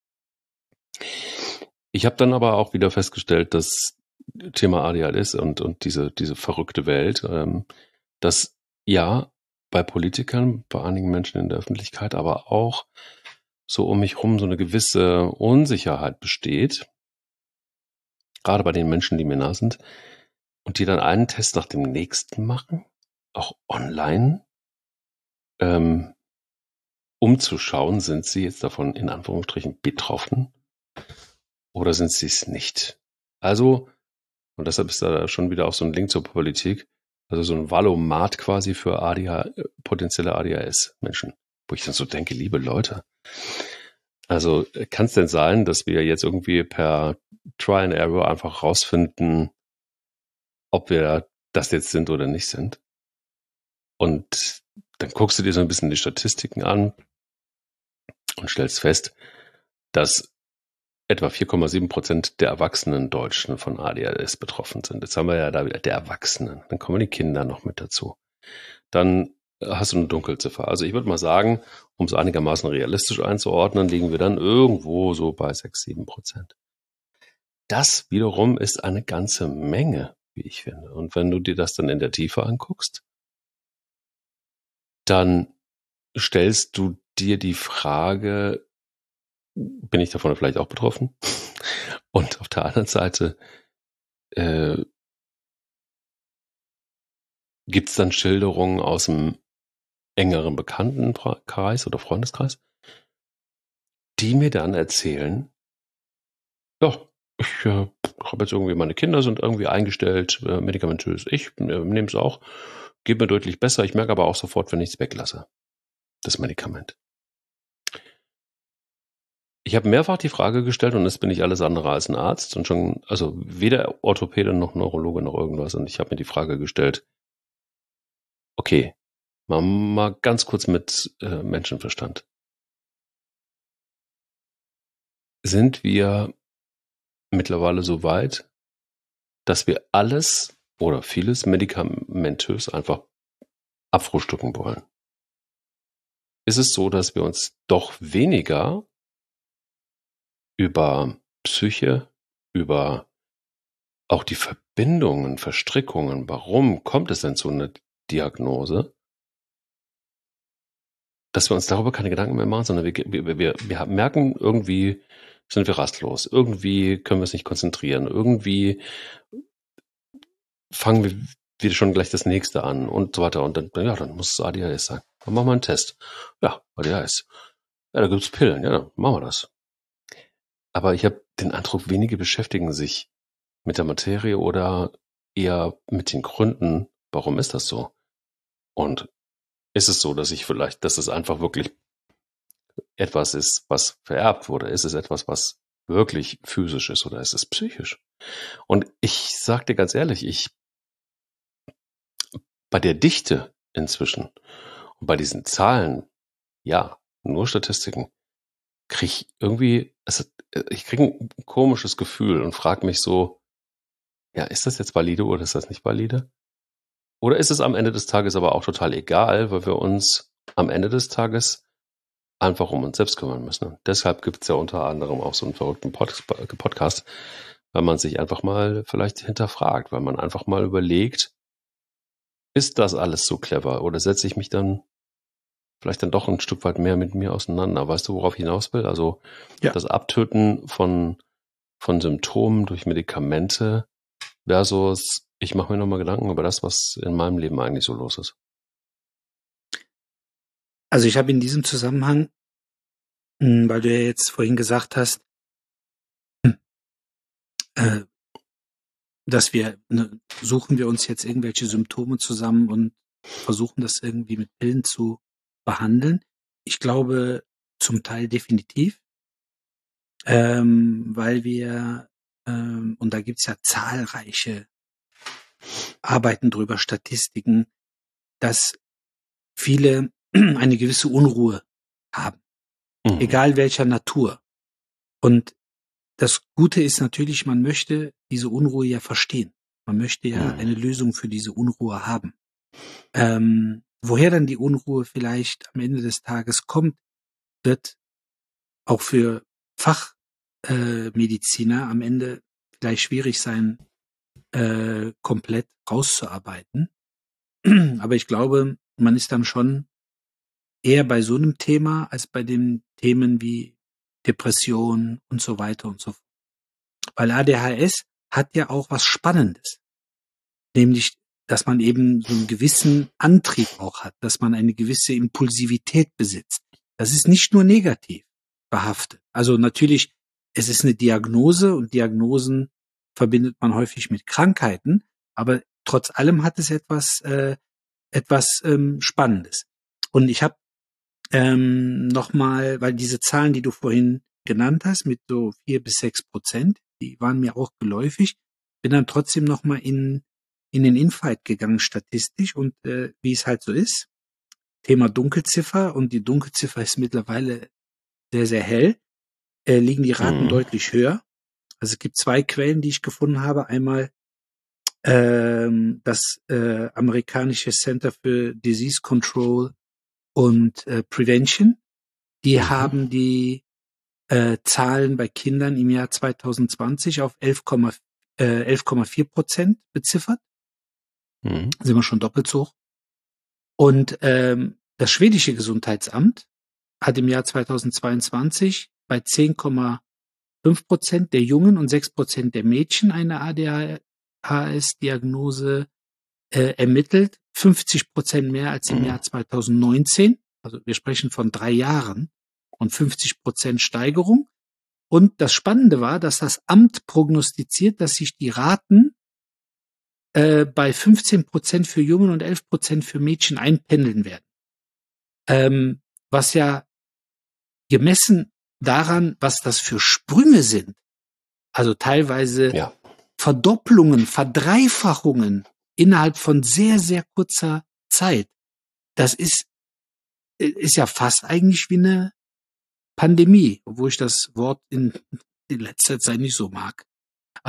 Ich habe dann aber auch wieder festgestellt, dass Thema A D H S und, und diese, diese verrückte Welt, ähm, dass ja bei Politikern, bei einigen Menschen in der Öffentlichkeit, aber auch so um mich rum so eine gewisse Unsicherheit besteht, gerade bei den Menschen, die mir nah sind, und die dann einen Test nach dem nächsten machen, auch online, ähm, um zu schauen, sind sie jetzt davon in Anführungsstrichen betroffen oder sind sie es nicht. Also, und deshalb ist da schon wieder auch so ein Link zur Politik, also so ein Valomat quasi für A D H, potenzielle A D H S-Menschen, wo ich dann so denke, liebe Leute, also kann es denn sein, dass wir jetzt irgendwie per Try and Error einfach rausfinden, ob wir das jetzt sind oder nicht sind? Und dann guckst du dir so ein bisschen die Statistiken an und stellst fest, dass etwa vier Komma sieben Prozent der erwachsenen Deutschen von A D H S betroffen sind. Jetzt haben wir ja da wieder der Erwachsenen. Dann kommen die Kinder noch mit dazu. Dann hast du eine Dunkelziffer. Also ich würde mal sagen, um es einigermaßen realistisch einzuordnen, liegen wir dann irgendwo so bei sechs, sieben Prozent. Das wiederum ist eine ganze Menge, wie ich finde. Und wenn du dir das dann in der Tiefe anguckst, dann stellst du dir die Frage, bin ich davon vielleicht auch betroffen? Und auf der anderen Seite äh, gibt es dann Schilderungen aus dem engeren Bekanntenkreis oder Freundeskreis, die mir dann erzählen, ja, ich äh, habe jetzt irgendwie, meine Kinder sind irgendwie eingestellt, äh, medikamentös. Ich äh, nehme es auch, geht mir deutlich besser. Ich merke aber auch sofort, wenn ich es weglasse, das Medikament. Ich habe mehrfach die Frage gestellt und jetzt bin ich alles andere als ein Arzt und schon, also weder Orthopäde noch Neurologe noch irgendwas. Und ich habe mir die Frage gestellt, okay, mal, mal ganz kurz mit äh, Menschenverstand. Sind wir mittlerweile so weit, dass wir alles oder vieles medikamentös einfach abfrühstücken wollen? Ist es so, dass wir uns doch weniger über Psyche, über auch die Verbindungen, Verstrickungen, warum kommt es denn zu einer Diagnose, dass wir uns darüber keine Gedanken mehr machen, sondern wir, wir, wir, wir merken, irgendwie sind wir rastlos, irgendwie können wir es nicht konzentrieren, irgendwie fangen wir wieder schon gleich das nächste an und so weiter. Und dann, ja, dann muss es A D H S sein. Dann machen wir einen Test. Ja, A D H S. Ja, da gibt's Pillen, ja, dann machen wir das. Aber ich habe den Eindruck, wenige beschäftigen sich mit der Materie oder eher mit den Gründen, warum ist das so? Und ist es so, dass ich vielleicht, dass es einfach wirklich etwas ist, was vererbt wurde? Ist es etwas, was wirklich physisch ist oder ist es psychisch? Und ich sag dir ganz ehrlich, ich bei der Dichte inzwischen und bei diesen Zahlen, ja, nur Statistiken, kriege ich irgendwie, also ich kriege ein komisches Gefühl und frage mich so, ja, ist das jetzt valide oder ist das nicht valide? Oder ist es am Ende des Tages aber auch total egal, weil wir uns am Ende des Tages einfach um uns selbst kümmern müssen. Und deshalb gibt es ja unter anderem auch so einen verrückten Pod- Podcast, weil man sich einfach mal vielleicht hinterfragt, weil man einfach mal überlegt, ist das alles so clever oder setze ich mich dann vielleicht dann doch ein Stück weit mehr mit mir auseinander? Weißt du, worauf ich hinaus will? Also Ja. das Abtöten von, von Symptomen durch Medikamente versus ich mache mir nochmal Gedanken über das, was in meinem Leben eigentlich so los ist. Also ich habe in diesem Zusammenhang, mh, weil du ja jetzt vorhin gesagt hast, äh, dass wir, ne, suchen wir uns jetzt irgendwelche Symptome zusammen und versuchen das irgendwie mit Pillen zu behandeln. Ich glaube zum Teil definitiv, ähm, weil wir, ähm, und da gibt's ja zahlreiche Arbeiten drüber, Statistiken, dass viele eine gewisse Unruhe haben, Mhm. egal welcher Natur. Und das Gute ist natürlich, man möchte diese Unruhe ja verstehen. Man möchte ja Mhm. eine Lösung für diese Unruhe haben. Ähm, woher dann die Unruhe vielleicht am Ende des Tages kommt, wird auch für Fachmediziner äh, Mediziner am Ende vielleicht schwierig sein, äh, komplett rauszuarbeiten. Aber ich glaube, man ist dann schon eher bei so einem Thema als bei den Themen wie Depression und so weiter und so fort. Weil A D H S hat ja auch was Spannendes. Nämlich, dass man eben so einen gewissen Antrieb auch hat, dass man eine gewisse Impulsivität besitzt. Das ist nicht nur negativ behaftet. Also natürlich, es ist eine Diagnose und Diagnosen verbindet man häufig mit Krankheiten, aber trotz allem hat es etwas, äh, etwas ähm, Spannendes. Und ich habe ähm, nochmal, weil diese Zahlen, die du vorhin genannt hast, mit so vier bis sechs Prozent, die waren mir auch geläufig, bin dann trotzdem nochmal in in den Infight gegangen statistisch und äh, wie es halt so ist, Thema Dunkelziffer, und die Dunkelziffer ist mittlerweile sehr, sehr hell, äh, liegen die Raten Mhm. deutlich höher. Also es gibt zwei Quellen, die ich gefunden habe. Einmal ähm, das äh, amerikanische Center for Disease Control und äh, Prevention. Die Mhm. haben die äh, Zahlen bei Kindern im Jahr zwanzig zwanzig auf elf Komma vier Prozent beziffert. Mhm. Sind wir schon doppelt so hoch. Und ähm, das schwedische Gesundheitsamt hat im Jahr zweitausendzweiundzwanzig bei zehn Komma fünf Prozent der Jungen und sechs Prozent der Mädchen eine A D H S-Diagnose äh, ermittelt. fünfzig Prozent mehr als im Mhm. Jahr zweitausendneunzehn. Also wir sprechen von drei Jahren und fünfzig Prozent Steigerung. Und das Spannende war, dass das Amt prognostiziert, dass sich die Raten äh, bei fünfzehn Prozent für Jungen und elf Prozent für Mädchen einpendeln werden. Ähm, was ja gemessen daran, was das für Sprünge sind, also teilweise Ja. Verdopplungen, Verdreifachungen innerhalb von sehr, sehr kurzer Zeit, das ist, ist ja fast eigentlich wie eine Pandemie, obwohl ich das Wort in, in letzter Zeit nicht so mag. Aber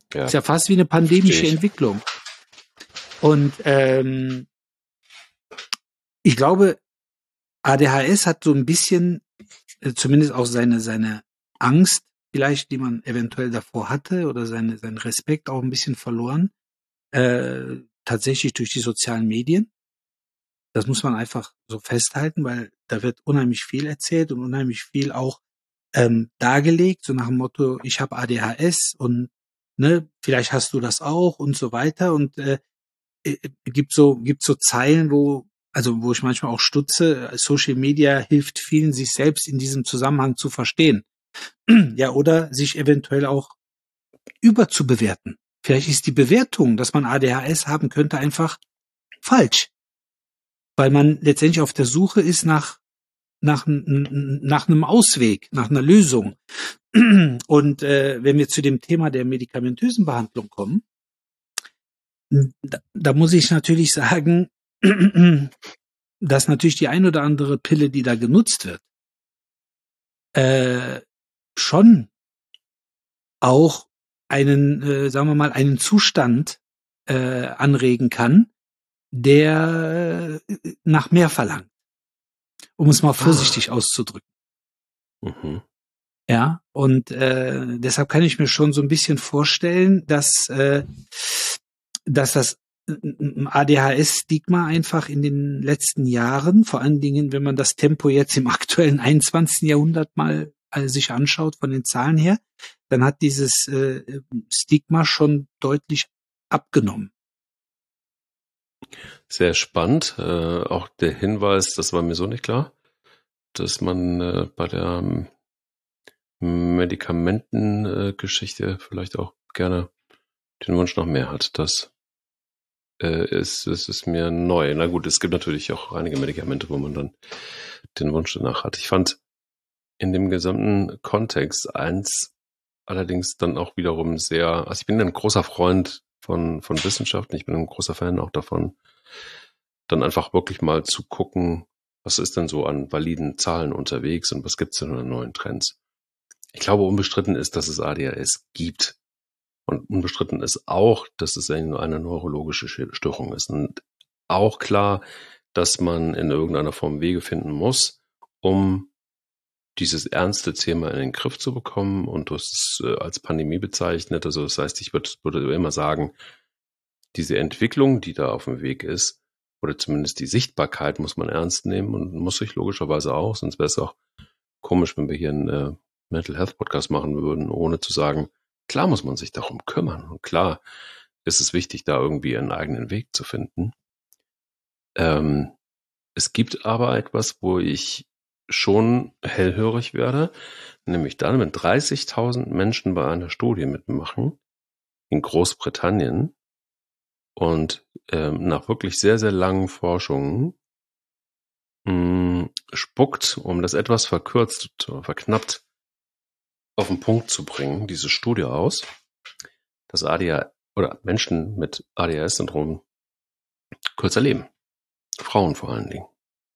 Ja. Ist ja fast wie eine pandemische Verstehe ich. Entwicklung. Und ähm, ich glaube, A D H S hat so ein bisschen, äh, zumindest auch seine seine Angst, vielleicht, die man eventuell davor hatte, oder seine seinen Respekt auch ein bisschen verloren, äh, tatsächlich durch die sozialen Medien. Das muss man einfach so festhalten, weil da wird unheimlich viel erzählt und unheimlich viel auch ähm, dargelegt, so nach dem Motto, ich habe A D H S und ne, vielleicht hast du das auch und so weiter. Und äh, äh, gibt so gibt so Zeilen, wo also wo ich manchmal auch stutze. Social Media hilft vielen, sich selbst in diesem Zusammenhang zu verstehen, ja, oder sich eventuell auch überzubewerten. Vielleicht ist die Bewertung, dass man A D H S haben könnte, einfach falsch, weil man letztendlich auf der Suche ist nach nach nach einem Ausweg, nach einer Lösung. Und äh, wenn wir zu dem Thema der medikamentösen Behandlung kommen, da, da muss ich natürlich sagen, dass natürlich die ein oder andere Pille, die da genutzt wird, äh, schon auch einen, äh, sagen wir mal, einen Zustand äh, anregen kann, der äh, nach mehr verlangt, um es mal vorsichtig ah. auszudrücken. Mhm. Ja, und äh, deshalb kann ich mir schon so ein bisschen vorstellen, dass äh, dass das A D H S-Stigma einfach in den letzten Jahren, vor allen Dingen, wenn man das Tempo jetzt im aktuellen einundzwanzigsten Jahrhundert mal äh, sich anschaut von den Zahlen her, dann hat dieses äh, Stigma schon deutlich abgenommen. Sehr spannend. Äh, auch der Hinweis, das war mir so nicht klar, dass man äh, bei der ähm, Medikamentengeschichte äh, vielleicht auch gerne den Wunsch noch mehr hat. Das äh, ist, ist, ist mir neu. Na gut, es gibt natürlich auch einige Medikamente, wo man dann den Wunsch danach hat. Ich fand in dem gesamten Kontext eins allerdings dann auch wiederum sehr, also ich bin ein großer Freund von, von Wissenschaften, ich bin ein großer Fan auch davon, dann einfach wirklich mal zu gucken, was ist denn so an validen Zahlen unterwegs und was gibt's denn an neuen Trends. Ich glaube, unbestritten ist, dass es A D H S gibt. Und unbestritten ist auch, dass es eine neurologische Störung ist. Und auch klar, dass man in irgendeiner Form Wege finden muss, um dieses ernste Thema in den Griff zu bekommen. Und du hast es als Pandemie bezeichnet. Also das heißt, ich würde, würde immer sagen, diese Entwicklung, die da auf dem Weg ist, oder zumindest die Sichtbarkeit muss man ernst nehmen und muss sich logischerweise auch, sonst wäre es auch komisch, wenn wir hier einen äh, Mental Health Podcast machen würden, ohne zu sagen, klar muss man sich darum kümmern und klar ist es wichtig, da irgendwie einen eigenen Weg zu finden. Ähm, es gibt aber etwas, wo ich schon hellhörig werde, nämlich dann, wenn dreißigtausend Menschen bei einer Studie mitmachen in Großbritannien und ähm, nach wirklich sehr, sehr langen Forschungen mh, spuckt, um das etwas verkürzt, verknappt auf den Punkt zu bringen, diese Studie aus, dass A D H S oder Menschen mit A D H S-Syndrom kürzer leben. Frauen vor allen Dingen.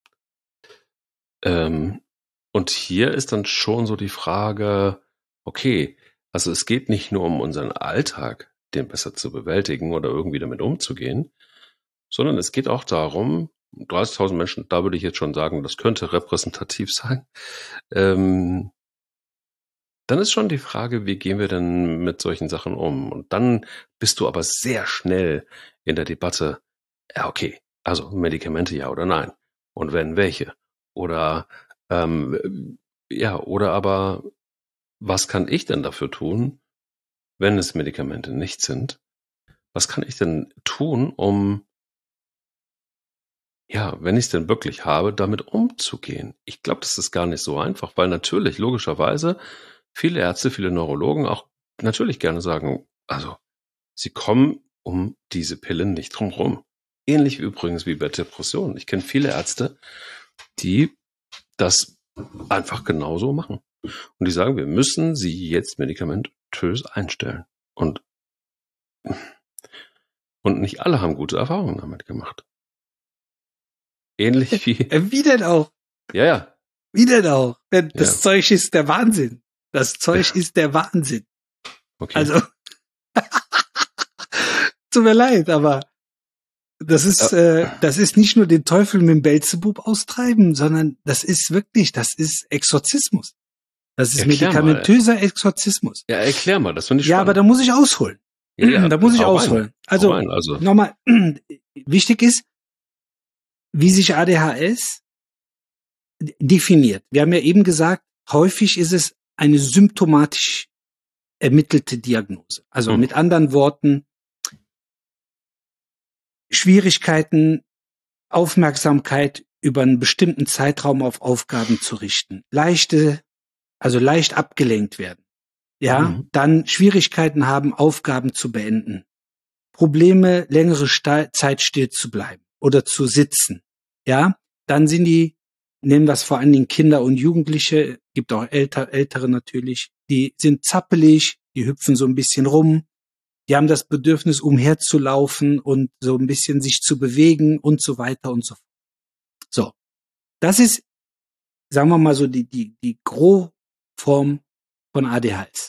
Ähm, und hier ist dann schon so die Frage, okay, also es geht nicht nur um unseren Alltag, den besser zu bewältigen oder irgendwie damit umzugehen, sondern es geht auch darum, dreißigtausend Menschen, da würde ich jetzt schon sagen, das könnte repräsentativ sein, ähm, dann ist schon die Frage, wie gehen wir denn mit solchen Sachen um? Und dann bist du aber sehr schnell in der Debatte, ja okay, also Medikamente ja oder nein. Und wenn, welche? Oder ähm, ja, oder aber was kann ich denn dafür tun, wenn es Medikamente nicht sind? Was kann ich denn tun, um, ja, wenn ich es denn wirklich habe, damit umzugehen? Ich glaube, das ist gar nicht so einfach, weil natürlich, logischerweise, viele Ärzte, viele Neurologen auch natürlich gerne sagen, also sie kommen um diese Pillen nicht drum rum. Ähnlich wie übrigens wie bei Depressionen. Ich kenne viele Ärzte, die das einfach genauso machen. Und die sagen, wir müssen sie jetzt medikamentös einstellen. Und, und nicht alle haben gute Erfahrungen damit gemacht. Ähnlich wie... Wie denn auch? Ja, ja. Wie denn auch? Das ja. Zeug ist der Wahnsinn. Das Zeug ja. ist der Wahnsinn. Okay. Also, Tut mir leid, aber das ist, äh, das ist nicht nur den Teufel mit dem Beelzebub austreiben, sondern das ist wirklich, das ist Exorzismus. Das ist Erklär medikamentöser mal. Exorzismus. Ja, erklär mal, das finde ich Ja, spannend. aber da muss ich ausholen. Ja, ja, da muss ich hau ausholen. rein. Also, Hau rein, also. nochmal, wichtig ist, wie sich A D H S definiert. Wir haben ja eben gesagt, häufig ist es eine symptomatisch ermittelte Diagnose. Also Hm. mit anderen Worten, Schwierigkeiten, Aufmerksamkeit über einen bestimmten Zeitraum auf Aufgaben zu richten. Leichte, also leicht abgelenkt werden. Ja, Mhm. dann Schwierigkeiten haben, Aufgaben zu beenden. Probleme, längere Sta- Zeit still zu bleiben oder zu sitzen. Ja, dann sind die, nennen wir es vor allen Dingen Kinder und Jugendliche, gibt auch älter, ältere natürlich, die sind zappelig, die hüpfen so ein bisschen rum, die haben das Bedürfnis, umherzulaufen und so ein bisschen sich zu bewegen und so weiter und so fort. So, das ist, sagen wir mal so, die, die, die Grobform von A D H S.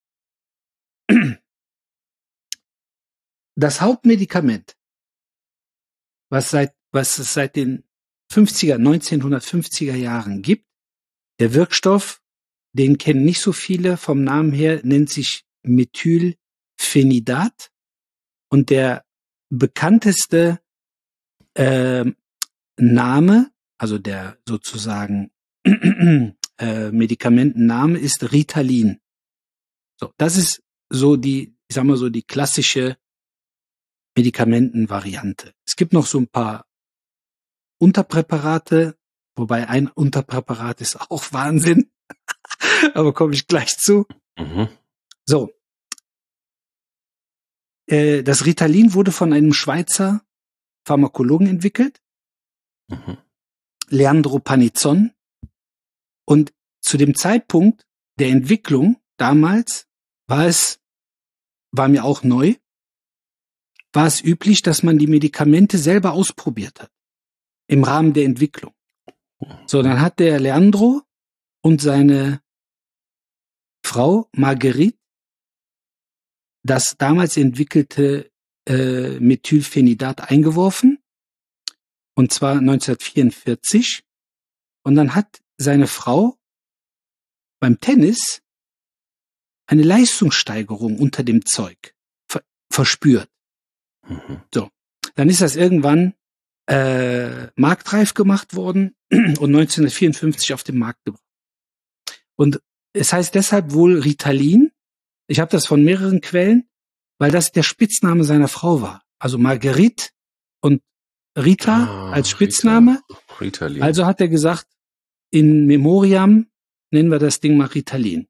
Das Hauptmedikament, was seit, was es seit den fünfziger, neunzehnhundertfünfziger Jahren gibt, der Wirkstoff, den kennen nicht so viele vom Namen her, nennt sich Methylphenidat. Und der bekannteste äh, Name, also der sozusagen äh, Medikamentenname ist Ritalin. So, das ist so die, ich sag mal so die klassische Medikamentenvariante. Es gibt noch so ein paar Unterpräparate, wobei ein Unterpräparat ist auch Wahnsinn, aber komme ich gleich zu. Mhm. So, äh, das Ritalin wurde von einem Schweizer Pharmakologen entwickelt, Mhm. Leandro Panizon, und zu dem Zeitpunkt der Entwicklung damals war es, war mir auch neu, war es üblich, dass man die Medikamente selber ausprobiert hat. Im Rahmen der Entwicklung. So, dann hat der Leandro und seine Frau Marguerite das damals entwickelte äh, Methylphenidat eingeworfen. Und zwar neunzehnhundertvierundvierzig. Und dann hat seine Frau beim Tennis eine Leistungssteigerung unter dem Zeug ver- verspürt. Mhm. So, dann ist das irgendwann äh, marktreif gemacht worden und neunzehnhundertvierundfünfzig auf den Markt gebracht. Und es heißt deshalb wohl Ritalin. Ich habe das von mehreren Quellen, weil das der Spitzname seiner Frau war. Also Marguerite und Rita Ah, als Spitzname. Rita. Ritalin. Also hat er gesagt, in Memoriam nennen wir das Ding mal Ritalin.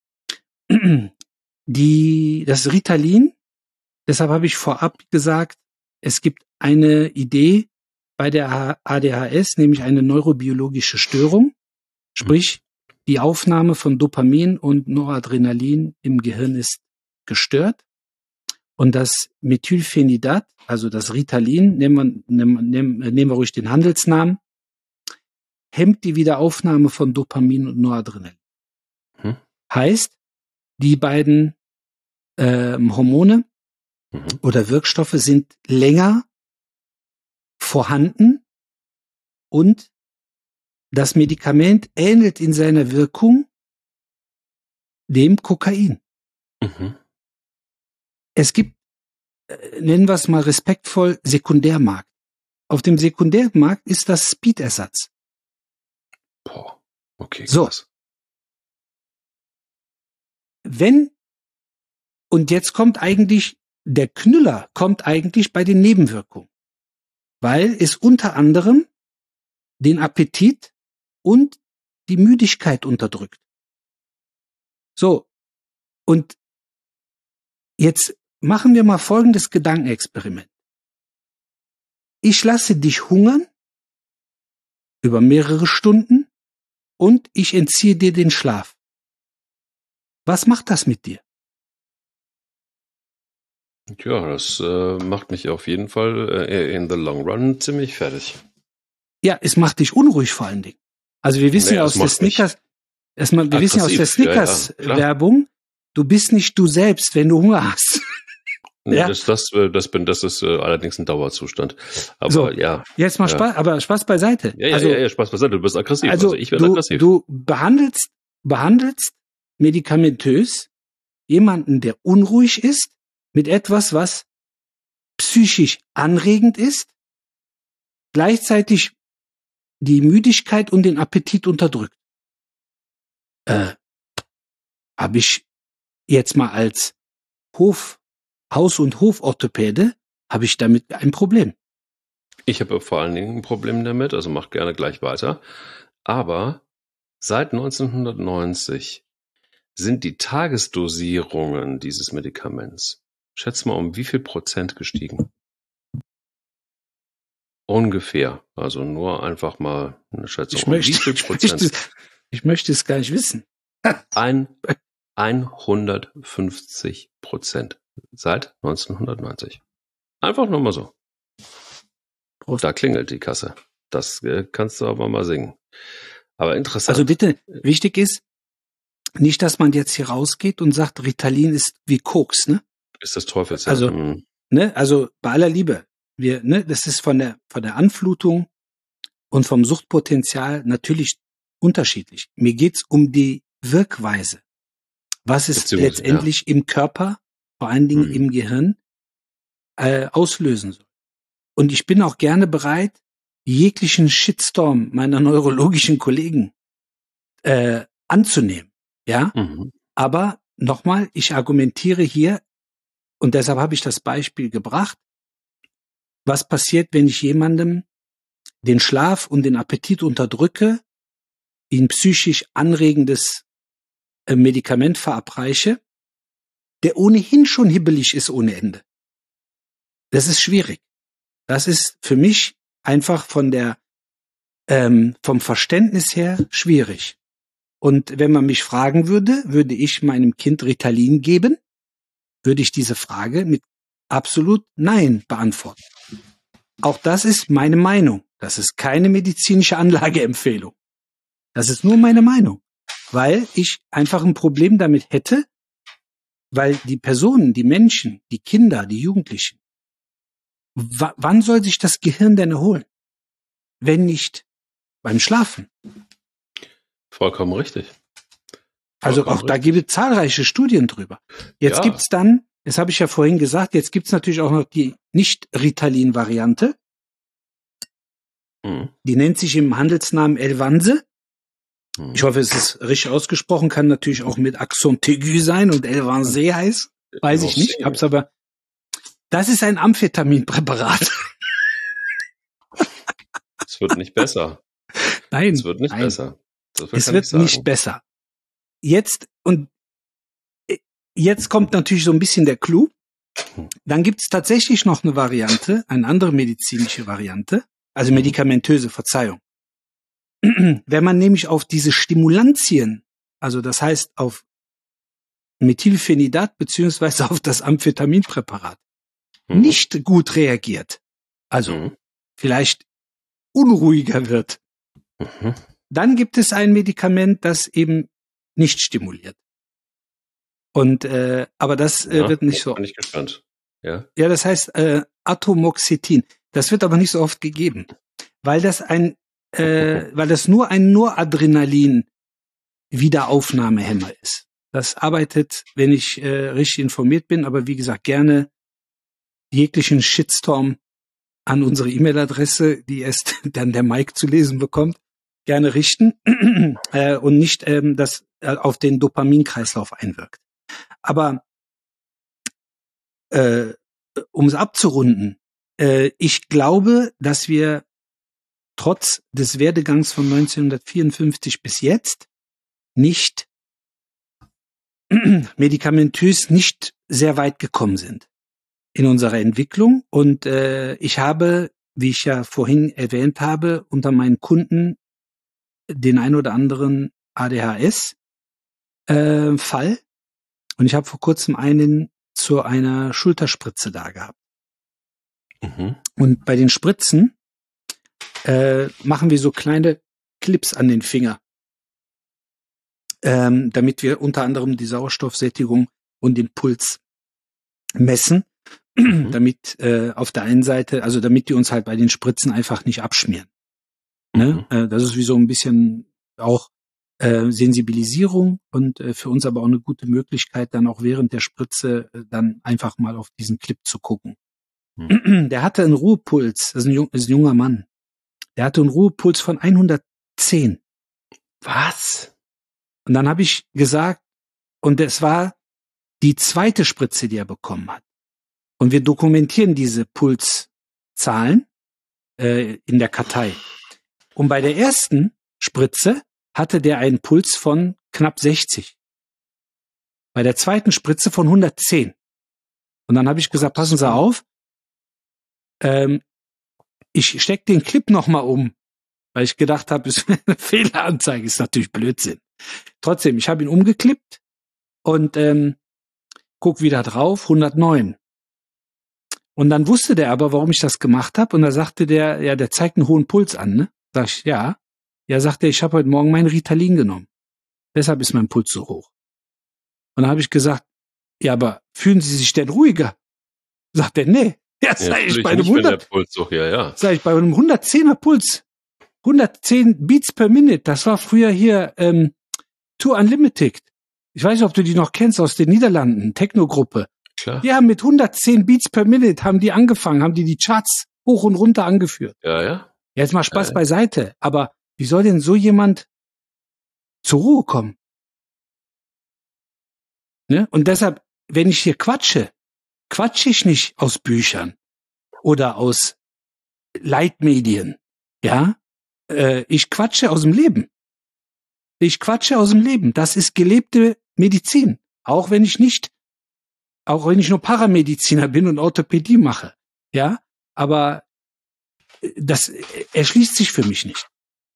Die, das Ritalin, deshalb habe ich vorab gesagt, es gibt eine Idee bei der A D H S, nämlich eine neurobiologische Störung, sprich die Aufnahme von Dopamin und Noradrenalin im Gehirn ist gestört. Und das Methylphenidat, also das Ritalin, nehmen wir, nehmen, nehmen, nehmen wir ruhig den Handelsnamen, hemmt die Wiederaufnahme von Dopamin und Noradrenalin. Hm. Heißt, die beiden ähm, Hormone Mhm. oder Wirkstoffe sind länger vorhanden und das Medikament ähnelt in seiner Wirkung dem Kokain. Mhm. Es gibt, äh, nennen wir es mal respektvoll, Sekundärmarkt. Auf dem Sekundärmarkt ist das Speed-Ersatz. Boah. Okay, So. krass. Wenn, und jetzt kommt eigentlich, der Knüller kommt eigentlich bei den Nebenwirkungen, weil es unter anderem den Appetit und die Müdigkeit unterdrückt. So, und jetzt machen wir mal folgendes Gedankenexperiment. Ich lasse dich hungern über mehrere Stunden und ich entziehe dir den Schlaf. Was macht das mit dir? Ja, das äh, macht mich auf jeden Fall äh, in the long run ziemlich fertig. Ja, es macht dich unruhig vor allen Dingen. Also wir wissen Nee, ja es aus der macht mich Snickers, erstmal, wir wissen ja aus der aggressiv. Ja, ja, klar. Snickers-Werbung, du bist nicht du selbst, wenn du Hunger hast. Ja. Das, das, äh, das, bin, das ist äh, allerdings ein Dauerzustand. Aber So, ja. Jetzt mal ja. Spaß, aber Spaß beiseite. Ja, ja, also, ja, ja, Spaß beiseite, du bist aggressiv. Also, Also ich werde du, aggressiv. du behandelst, behandelst medikamentös jemanden, der unruhig ist, mit etwas, was psychisch anregend ist, gleichzeitig die Müdigkeit und den Appetit unterdrückt. Äh, habe ich jetzt mal als Hof, Haus- und Hoforthopäde, habe ich damit ein Problem. Ich habe vor allen Dingen ein Problem damit, also mach gerne gleich weiter. Aber seit neunzehnhundertneunzig sind die Tagesdosierungen dieses Medikaments, schätz mal, um wie viel Prozent gestiegen? Ungefähr. Also nur einfach mal eine Schätzung. Ich möchte, um wie viel ich, Prozent? möchte, ich möchte es gar nicht wissen. Ein, hundertfünfzig Prozent seit neunzehnhundertneunzig. Einfach nur mal so. Prost. Da klingelt die Kasse. Das äh, kannst du aber mal singen. Aber interessant. Also bitte, wichtig ist, nicht, dass man jetzt hier rausgeht und sagt, Ritalin ist wie Koks, ne? Ist das Teufels. Also, hm. ne, also bei aller Liebe, wir, ne, das ist von der, von der Anflutung und vom Suchtpotenzial natürlich unterschiedlich. Mir geht's um die Wirkweise. Was es letztendlich ja. im Körper, vor allen Dingen mhm. im Gehirn, äh, auslösen soll. Und ich bin auch gerne bereit, jeglichen Shitstorm meiner neurologischen Kollegen äh, anzunehmen. Ja, mhm. aber nochmal, ich argumentiere hier, und deshalb habe ich das Beispiel gebracht, was passiert, wenn ich jemandem den Schlaf und den Appetit unterdrücke, ihn psychisch anregendes äh, Medikament verabreiche, der ohnehin schon hibbelig ist ohne Ende. Das ist schwierig. Das ist für mich einfach von der ähm, vom Verständnis her schwierig. Und wenn man mich fragen würde, würde ich meinem Kind Ritalin geben, würde ich diese Frage mit absolut Nein beantworten. Auch das ist meine Meinung. Das ist keine medizinische Anlageempfehlung. Das ist nur meine Meinung, weil ich einfach ein Problem damit hätte, weil die Personen, die Menschen, die Kinder, die Jugendlichen, w- wann soll sich das Gehirn denn erholen? Wenn nicht beim Schlafen. Vollkommen richtig. Also auch da gibt es zahlreiche Studien drüber. Jetzt Ja. gibt's dann, das habe ich ja vorhin gesagt, jetzt gibt's natürlich auch noch die Nicht-Ritalin-Variante. Mhm. Die nennt sich im Handelsnamen Elvanse. Mhm. Ich hoffe, es ist richtig ausgesprochen, kann natürlich auch mit Accent aigu sein und Elvanse heißt. Weiß ich nicht, hab's aber. Das ist ein Amphetaminpräparat. Es wird nicht besser. Nein. Es wird nicht nein. besser. Das Es kann wird ich sagen. nicht besser. Jetzt, und jetzt kommt natürlich so ein bisschen der Clou. Dann gibt's tatsächlich noch eine Variante, eine andere medizinische Variante, also medikamentöse, Verzeihung. Wenn man nämlich auf diese Stimulantien, also das heißt auf Methylphenidat beziehungsweise auf das Amphetaminpräparat, Mhm. nicht gut reagiert, also Mhm. vielleicht unruhiger wird, Mhm. dann gibt es ein Medikament, das eben nicht stimuliert. Und äh, aber das äh, Ja, wird nicht jetzt so. bin ich gespannt. Ja. Ja, das heißt äh, Atomoxetin. Das wird aber nicht so oft gegeben, weil das ein, äh, weil das nur ein Noradrenalin-Wiederaufnahmehemmer ist. Das arbeitet, wenn ich äh, richtig informiert bin, aber wie gesagt gerne jeglichen Shitstorm an unsere E-Mail-Adresse, die erst dann der Mike zu lesen bekommt, gerne richten äh, und nicht ähm, das äh, auf den Dopaminkreislauf einwirkt. Aber äh, um es abzurunden, äh, ich glaube, dass wir trotz des Werdegangs von neunzehnhundertvierundfünfzig bis jetzt nicht medikamentös nicht sehr weit gekommen sind in unserer Entwicklung. Und äh, ich habe, wie ich ja vorhin erwähnt habe, unter meinen Kunden den ein oder anderen A D H S-Fall. Äh, Und ich habe vor kurzem einen zu einer Schulterspritze da gehabt. Mhm. Und bei den Spritzen äh, machen wir so kleine Clips an den Finger, ähm, damit wir unter anderem die Sauerstoffsättigung und den Puls messen. Mhm. damit äh, auf der einen Seite, also damit die uns halt bei den Spritzen einfach nicht abschmieren. Ne? Mhm. Äh, das ist wie so ein bisschen auch äh, Sensibilisierung und äh, für uns aber auch eine gute Möglichkeit, dann auch während der Spritze äh, dann einfach mal auf diesen Clip zu gucken. Mhm. Der hatte einen Ruhepuls, das ist ein, jung, das ist ein junger Mann, der hatte einen Ruhepuls von hundertzehn. Was? Und dann habe ich gesagt, und es war die zweite Spritze, die er bekommen hat. Und wir dokumentieren diese Pulszahlen äh, in der Kartei. Und bei der ersten Spritze hatte der einen Puls von knapp sechzig. Bei der zweiten Spritze von hundertzehn. Und dann habe ich gesagt, passen Sie auf, ähm, ich stecke den Clip nochmal um, weil ich gedacht habe, ist eine Fehleranzeige, ist natürlich Blödsinn. Trotzdem, ich habe ihn umgeklippt und ähm, guck wieder drauf, hundertneun. Und dann wusste der aber, warum ich das gemacht habe. Und da sagte der, ja, der zeigt einen hohen Puls an, ne? Sag ich, ja. Ja, sagt er, ich habe heute Morgen mein Ritalin genommen. Deshalb ist mein Puls so hoch. Und dann habe ich gesagt, ja, aber fühlen Sie sich denn ruhiger? Sagt er, nee. Ja, sag Ja, ich, bei einem nicht, wenn der hundert, Puls so, ja, ja. sag ich, bei einem hundertzehner Puls, hundertzehn Beats per Minute, das war früher hier ähm, Tour Unlimited. Ich weiß nicht, ob du die noch kennst aus den Niederlanden, Techno-Gruppe. Klar. Die haben mit hundertzehn Beats per Minute haben die angefangen, haben die die Charts hoch und runter angeführt. Ja, ja. Jetzt mal Spaß Ja. beiseite. Aber wie soll denn so jemand zur Ruhe kommen? Ne? Und deshalb, wenn ich hier quatsche, quatsche ich nicht aus Büchern oder aus Leitmedien. Ja, äh, ich quatsche aus dem Leben. Ich quatsche aus dem Leben. Das ist gelebte Medizin. Auch wenn ich nicht Auch wenn ich nur Paramediziner bin und Orthopädie mache, ja, aber das erschließt sich für mich nicht.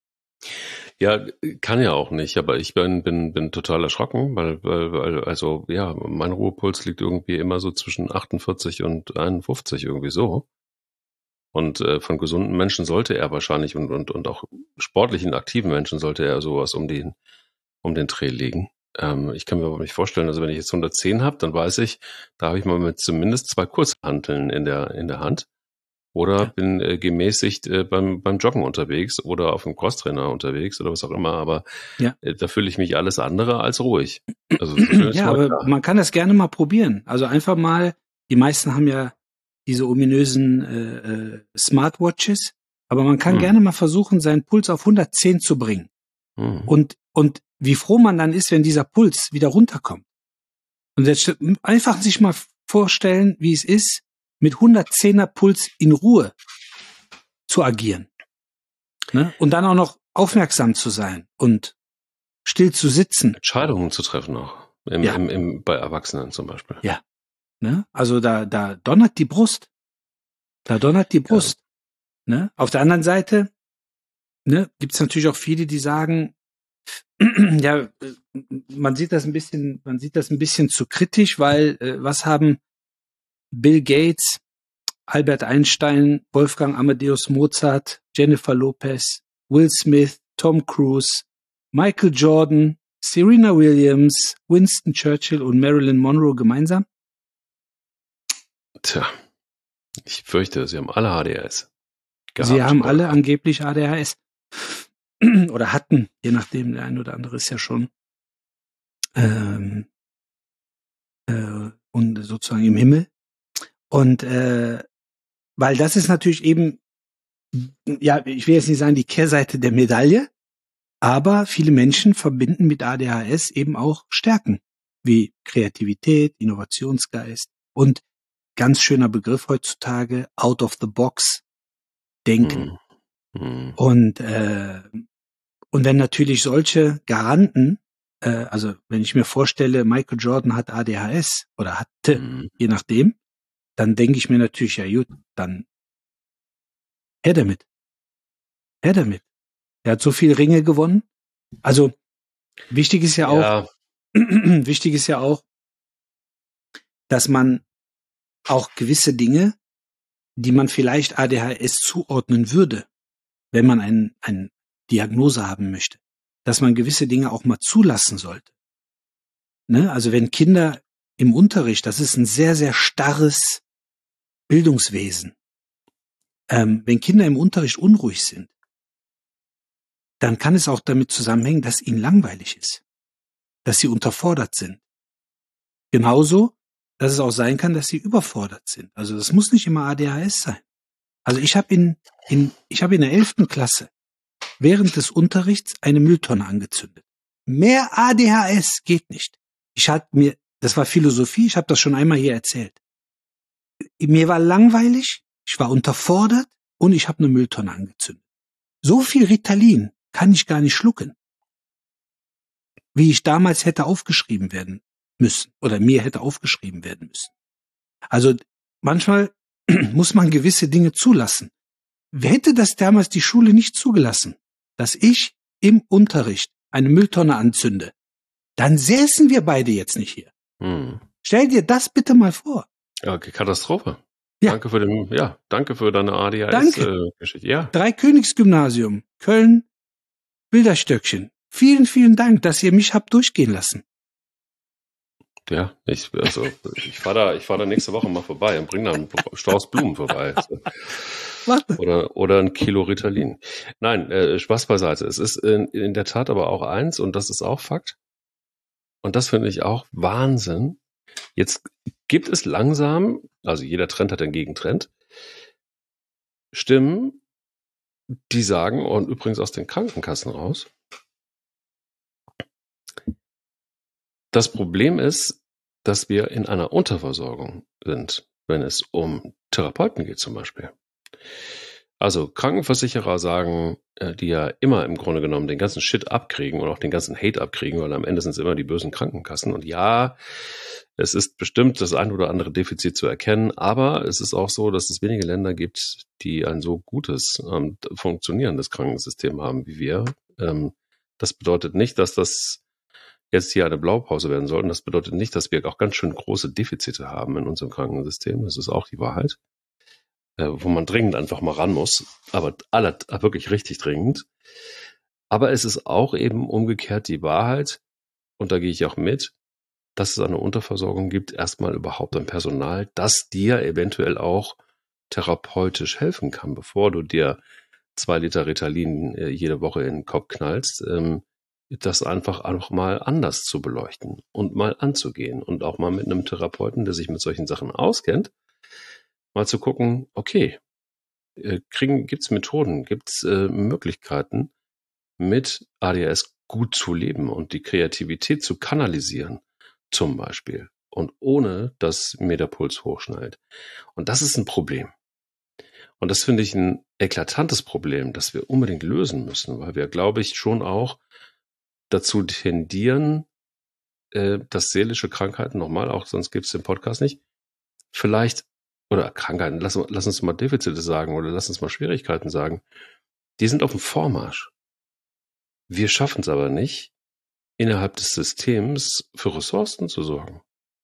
Ja, kann ja auch nicht, aber ich bin, bin, bin total erschrocken, weil, weil, weil, also, ja, mein Ruhepuls liegt irgendwie immer so zwischen achtundvierzig und einundfünfzig, irgendwie so. Und äh, von gesunden Menschen sollte er wahrscheinlich und, und, und auch sportlichen, aktiven Menschen sollte er sowas um den, um den Dreh liegen. Ähm, ich kann mir aber nicht vorstellen, also wenn ich jetzt hundertzehn habe, dann weiß ich, da habe ich mal mit zumindest zwei Kurzhanteln in der, in der Hand. Oder Ja. bin äh, gemäßigt äh, beim, beim Joggen unterwegs oder auf dem Crosstrainer unterwegs oder was auch immer, aber Ja. äh, da fühle ich mich alles andere als ruhig. Also so viel ist Ja, mal aber klar. man kann das gerne mal probieren. Also einfach mal, die meisten haben ja diese ominösen äh, äh, Smartwatches, aber man kann Hm. gerne mal versuchen, seinen Puls auf hundertzehn zu bringen. Hm. Und, und wie froh man dann ist, wenn dieser Puls wieder runterkommt. Und jetzt einfach sich mal vorstellen, wie es ist, mit hundertzehner Puls in Ruhe zu agieren. Ne? Und dann auch noch aufmerksam zu sein und still zu sitzen. Entscheidungen zu treffen auch. Im, Ja. im, im, bei Erwachsenen zum Beispiel. Ja. Ne? Also da, da donnert die Brust. Da donnert die Brust. Ne? Auf der anderen Seite ne, gibt es natürlich auch viele, die sagen, ja, man sieht das ein bisschen, man sieht das ein bisschen zu kritisch, weil äh, was haben Bill Gates, Albert Einstein, Wolfgang Amadeus Mozart, Jennifer Lopez, Will Smith, Tom Cruise, Michael Jordan, Serena Williams, Winston Churchill und Marilyn Monroe gemeinsam? Tja, ich fürchte, sie haben alle H D S. Gehabt, Sie haben oder? alle angeblich A D H S. Oder hatten, je nachdem, der eine oder andere ist ja schon ähm, äh, und sozusagen im Himmel. Und äh, weil das ist natürlich eben, ja, ich will jetzt nicht sagen die Kehrseite der Medaille, aber viele Menschen verbinden mit A D H S eben auch Stärken wie Kreativität, Innovationsgeist und ganz schöner Begriff heutzutage, out of the box denken. Hm. Hm. Und äh, und wenn natürlich solche Garanten, äh, also wenn ich mir vorstelle, Michael Jordan hat A D H S oder hatte, Hm. je nachdem, dann denke ich mir natürlich, ja gut, dann her damit. Her damit. Er hat so viele Ringe gewonnen. Also wichtig ist ja auch, Ja, wichtig ist ja auch, dass man auch gewisse Dinge, die man vielleicht A D H S zuordnen würde, wenn man ein, ein Diagnose haben möchte, dass man gewisse Dinge auch mal zulassen sollte. Ne? Also wenn Kinder im Unterricht, das ist ein sehr, sehr starres Bildungswesen. Ähm, wenn Kinder im Unterricht unruhig sind, dann kann es auch damit zusammenhängen, dass ihnen langweilig ist, dass sie unterfordert sind. Genauso, dass es auch sein kann, dass sie überfordert sind. Also das muss nicht immer A D H S sein. Also ich habe in, in, ich habe in der elften Klasse während des Unterrichts eine Mülltonne angezündet. Mehr A D H S geht nicht. Ich hatte mir, das war Philosophie, ich habe das schon einmal hier erzählt. Mir war langweilig, ich war unterfordert und ich habe eine Mülltonne angezündet. So viel Ritalin kann ich gar nicht schlucken, wie ich damals hätte aufgeschrieben werden müssen oder mir hätte aufgeschrieben werden müssen. Also manchmal muss man gewisse Dinge zulassen. Hätte das damals die Schule nicht zugelassen, dass ich im Unterricht eine Mülltonne anzünde, dann säßen wir beide jetzt nicht hier. Hm. Stell dir das bitte mal vor. Ja, okay, Katastrophe. Ja. Danke für den, ja, danke für deine A D H S-Geschichte. Äh, ja. Dreikönigsgymnasium, Köln, Bilderstöckchen. Vielen, vielen Dank, dass ihr mich habt durchgehen lassen. Ja, ich, also, ich fahre da, ich fahre da nächste Woche mal vorbei und bringe da einen Strauß Blumen vorbei. Warte. Oder, oder ein Kilo Ritalin. Nein, äh, Spaß beiseite. Es ist in, in der Tat aber auch eins, und das ist auch Fakt. Und das finde ich auch Wahnsinn. Jetzt gibt es langsam, also jeder Trend hat einen Gegentrend, Stimmen, die sagen, und übrigens aus den Krankenkassen raus, das Problem ist, dass wir in einer Unterversorgung sind, wenn es um Therapeuten geht zum Beispiel. Also Krankenversicherer sagen, die ja immer im Grunde genommen den ganzen Shit abkriegen und auch den ganzen Hate abkriegen, weil am Ende sind es immer die bösen Krankenkassen. Und ja, es ist bestimmt das ein oder andere Defizit zu erkennen, aber es ist auch so, dass es wenige Länder gibt, die ein so gutes, ähm, funktionierendes Krankensystem haben wie wir. Ähm, das bedeutet nicht, dass das jetzt hier eine Blaupause werden soll. Und das bedeutet nicht, dass wir auch ganz schön große Defizite haben in unserem Krankensystem. Das ist auch die Wahrheit. Äh, wo man dringend einfach mal ran muss. Aber alle, wirklich richtig dringend. Aber es ist auch eben umgekehrt die Wahrheit, und da gehe ich auch mit, dass es eine Unterversorgung gibt, erstmal überhaupt an Personal, das dir eventuell auch therapeutisch helfen kann, bevor du dir zwei Liter Ritalin äh, jede Woche in den Kopf knallst, ähm, das einfach auch mal anders zu beleuchten und mal anzugehen und auch mal mit einem Therapeuten, der sich mit solchen Sachen auskennt, mal zu gucken, okay, äh, kriegen, gibt's Methoden, gibt's äh, Möglichkeiten, mit A D H S gut zu leben und die Kreativität zu kanalisieren, zum Beispiel, und ohne, dass mir der Puls hochschnellt. Und das ist ein Problem. Und das finde ich ein eklatantes Problem, das wir unbedingt lösen müssen, weil wir, glaube ich, schon auch dazu tendieren, äh, dass seelische Krankheiten, nochmal, auch sonst gibt es den Podcast nicht, vielleicht, oder Krankheiten, lass, lass uns mal Defizite sagen oder lass uns mal Schwierigkeiten sagen, die sind auf dem Vormarsch. Wir schaffen es aber nicht, innerhalb des Systems für Ressourcen zu sorgen.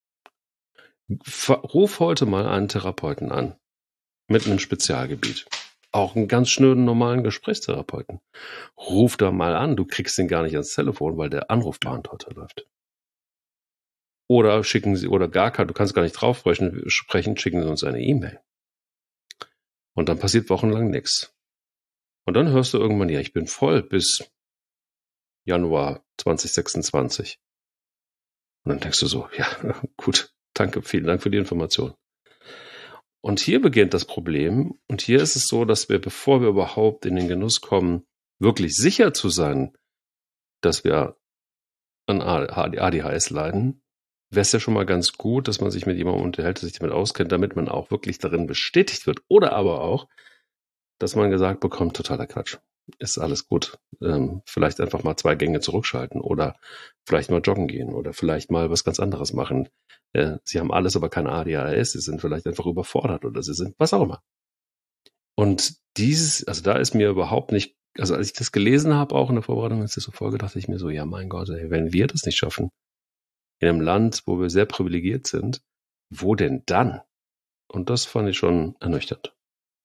Ruf heute mal einen Therapeuten an, mit einem Spezialgebiet. Auch einen ganz schnöden, normalen Gesprächstherapeuten. Ruf da mal an, du kriegst ihn gar nicht ans Telefon, weil der Anrufbeantworter läuft. Oder schicken Sie, oder gar kein, du kannst gar nicht drauf sprechen, sprechen, schicken Sie uns eine E-Mail. Und dann passiert wochenlang nichts. Und dann hörst du irgendwann, ja, ich bin voll bis Januar zwanzig sechsundzwanzig. Und dann denkst du so, ja, gut, danke, vielen Dank für die Information. Und hier beginnt das Problem. Und hier ist es so, dass wir, bevor wir überhaupt in den Genuss kommen, wirklich sicher zu sein, dass wir an A D H S leiden, wäre es ja schon mal ganz gut, dass man sich mit jemandem unterhält, der sich damit auskennt, damit man auch wirklich darin bestätigt wird. Oder aber auch, dass man gesagt bekommt, totaler Quatsch. Ist alles gut. Ähm, vielleicht einfach mal zwei Gänge zurückschalten oder vielleicht mal joggen gehen oder vielleicht mal was ganz anderes machen. Äh, sie haben alles, aber kein A D H S. Sie sind vielleicht einfach überfordert oder sie sind was auch immer. Und dieses, also da ist mir überhaupt nicht, also als ich das gelesen habe, auch in der Vorbereitung ist das so Folge, dachte ich mir so, ja mein Gott, ey, wenn wir das nicht schaffen, in einem Land, wo wir sehr privilegiert sind, wo denn dann? Und das fand ich schon ernüchternd.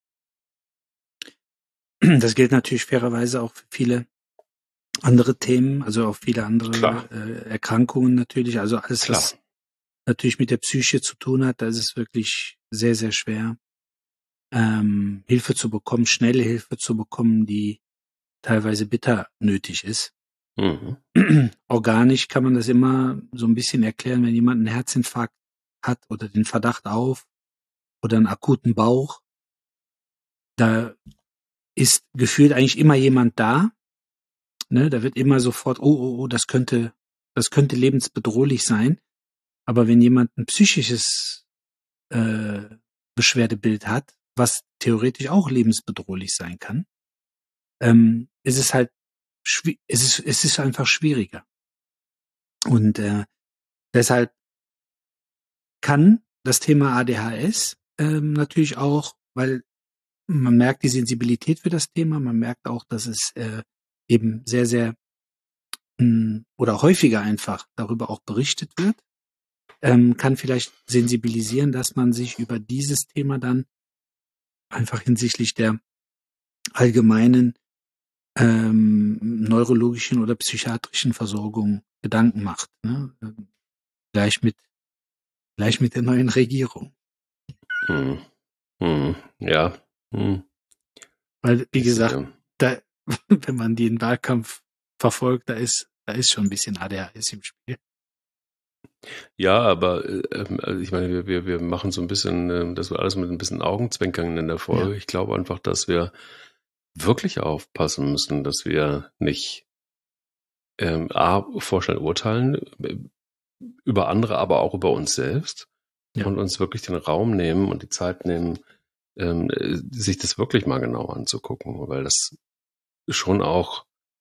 Das gilt natürlich fairerweise auch für viele andere Themen, also auch viele andere äh, Erkrankungen natürlich. Also alles, Klar. was natürlich mit der Psyche zu tun hat, da ist es wirklich sehr, sehr schwer. ähm, Hilfe zu bekommen, schnelle Hilfe zu bekommen, die teilweise bitter nötig ist. Mhm. Organisch kann man das immer so ein bisschen erklären, wenn jemand einen Herzinfarkt hat oder den Verdacht auf oder einen akuten Bauch. Da ist gefühlt eigentlich immer jemand da. Ne? Da wird immer sofort, oh, oh, oh, das könnte, das könnte lebensbedrohlich sein. Aber wenn jemand ein psychisches äh, Beschwerdebild hat, was theoretisch auch lebensbedrohlich sein kann, ähm, ist es halt, schwi- es ist, es ist einfach schwieriger. Und äh, deshalb kann das Thema A D H S ähm, natürlich auch, weil man merkt die Sensibilität für das Thema, man merkt auch, dass es äh, eben sehr, sehr mh, oder häufiger einfach darüber auch berichtet wird, ähm, kann vielleicht sensibilisieren, dass man sich über dieses Thema dann einfach hinsichtlich der allgemeinen ähm, neurologischen oder psychiatrischen Versorgung Gedanken macht. Ne? Ähm, Gleich mit, gleich mit der neuen Regierung. Mhm. Mhm. Ja. Mhm. Weil, wie Ich gesagt, sehe. da, wenn man den Wahlkampf verfolgt, da ist, da ist schon ein bisschen A D H S im Spiel. Ja, aber äh, ähm, also ich meine, wir, wir, wir machen so ein bisschen, ähm, das wird alles mit ein bisschen Augenzwinkern in der Folge. Ja. Ich glaube einfach, dass wir wirklich aufpassen müssen, dass wir nicht ähm, A, vorschnell urteilen äh, über andere, aber auch über uns selbst Ja. und uns wirklich den Raum nehmen und die Zeit nehmen, ähm, äh, sich das wirklich mal genau anzugucken, weil das schon auch,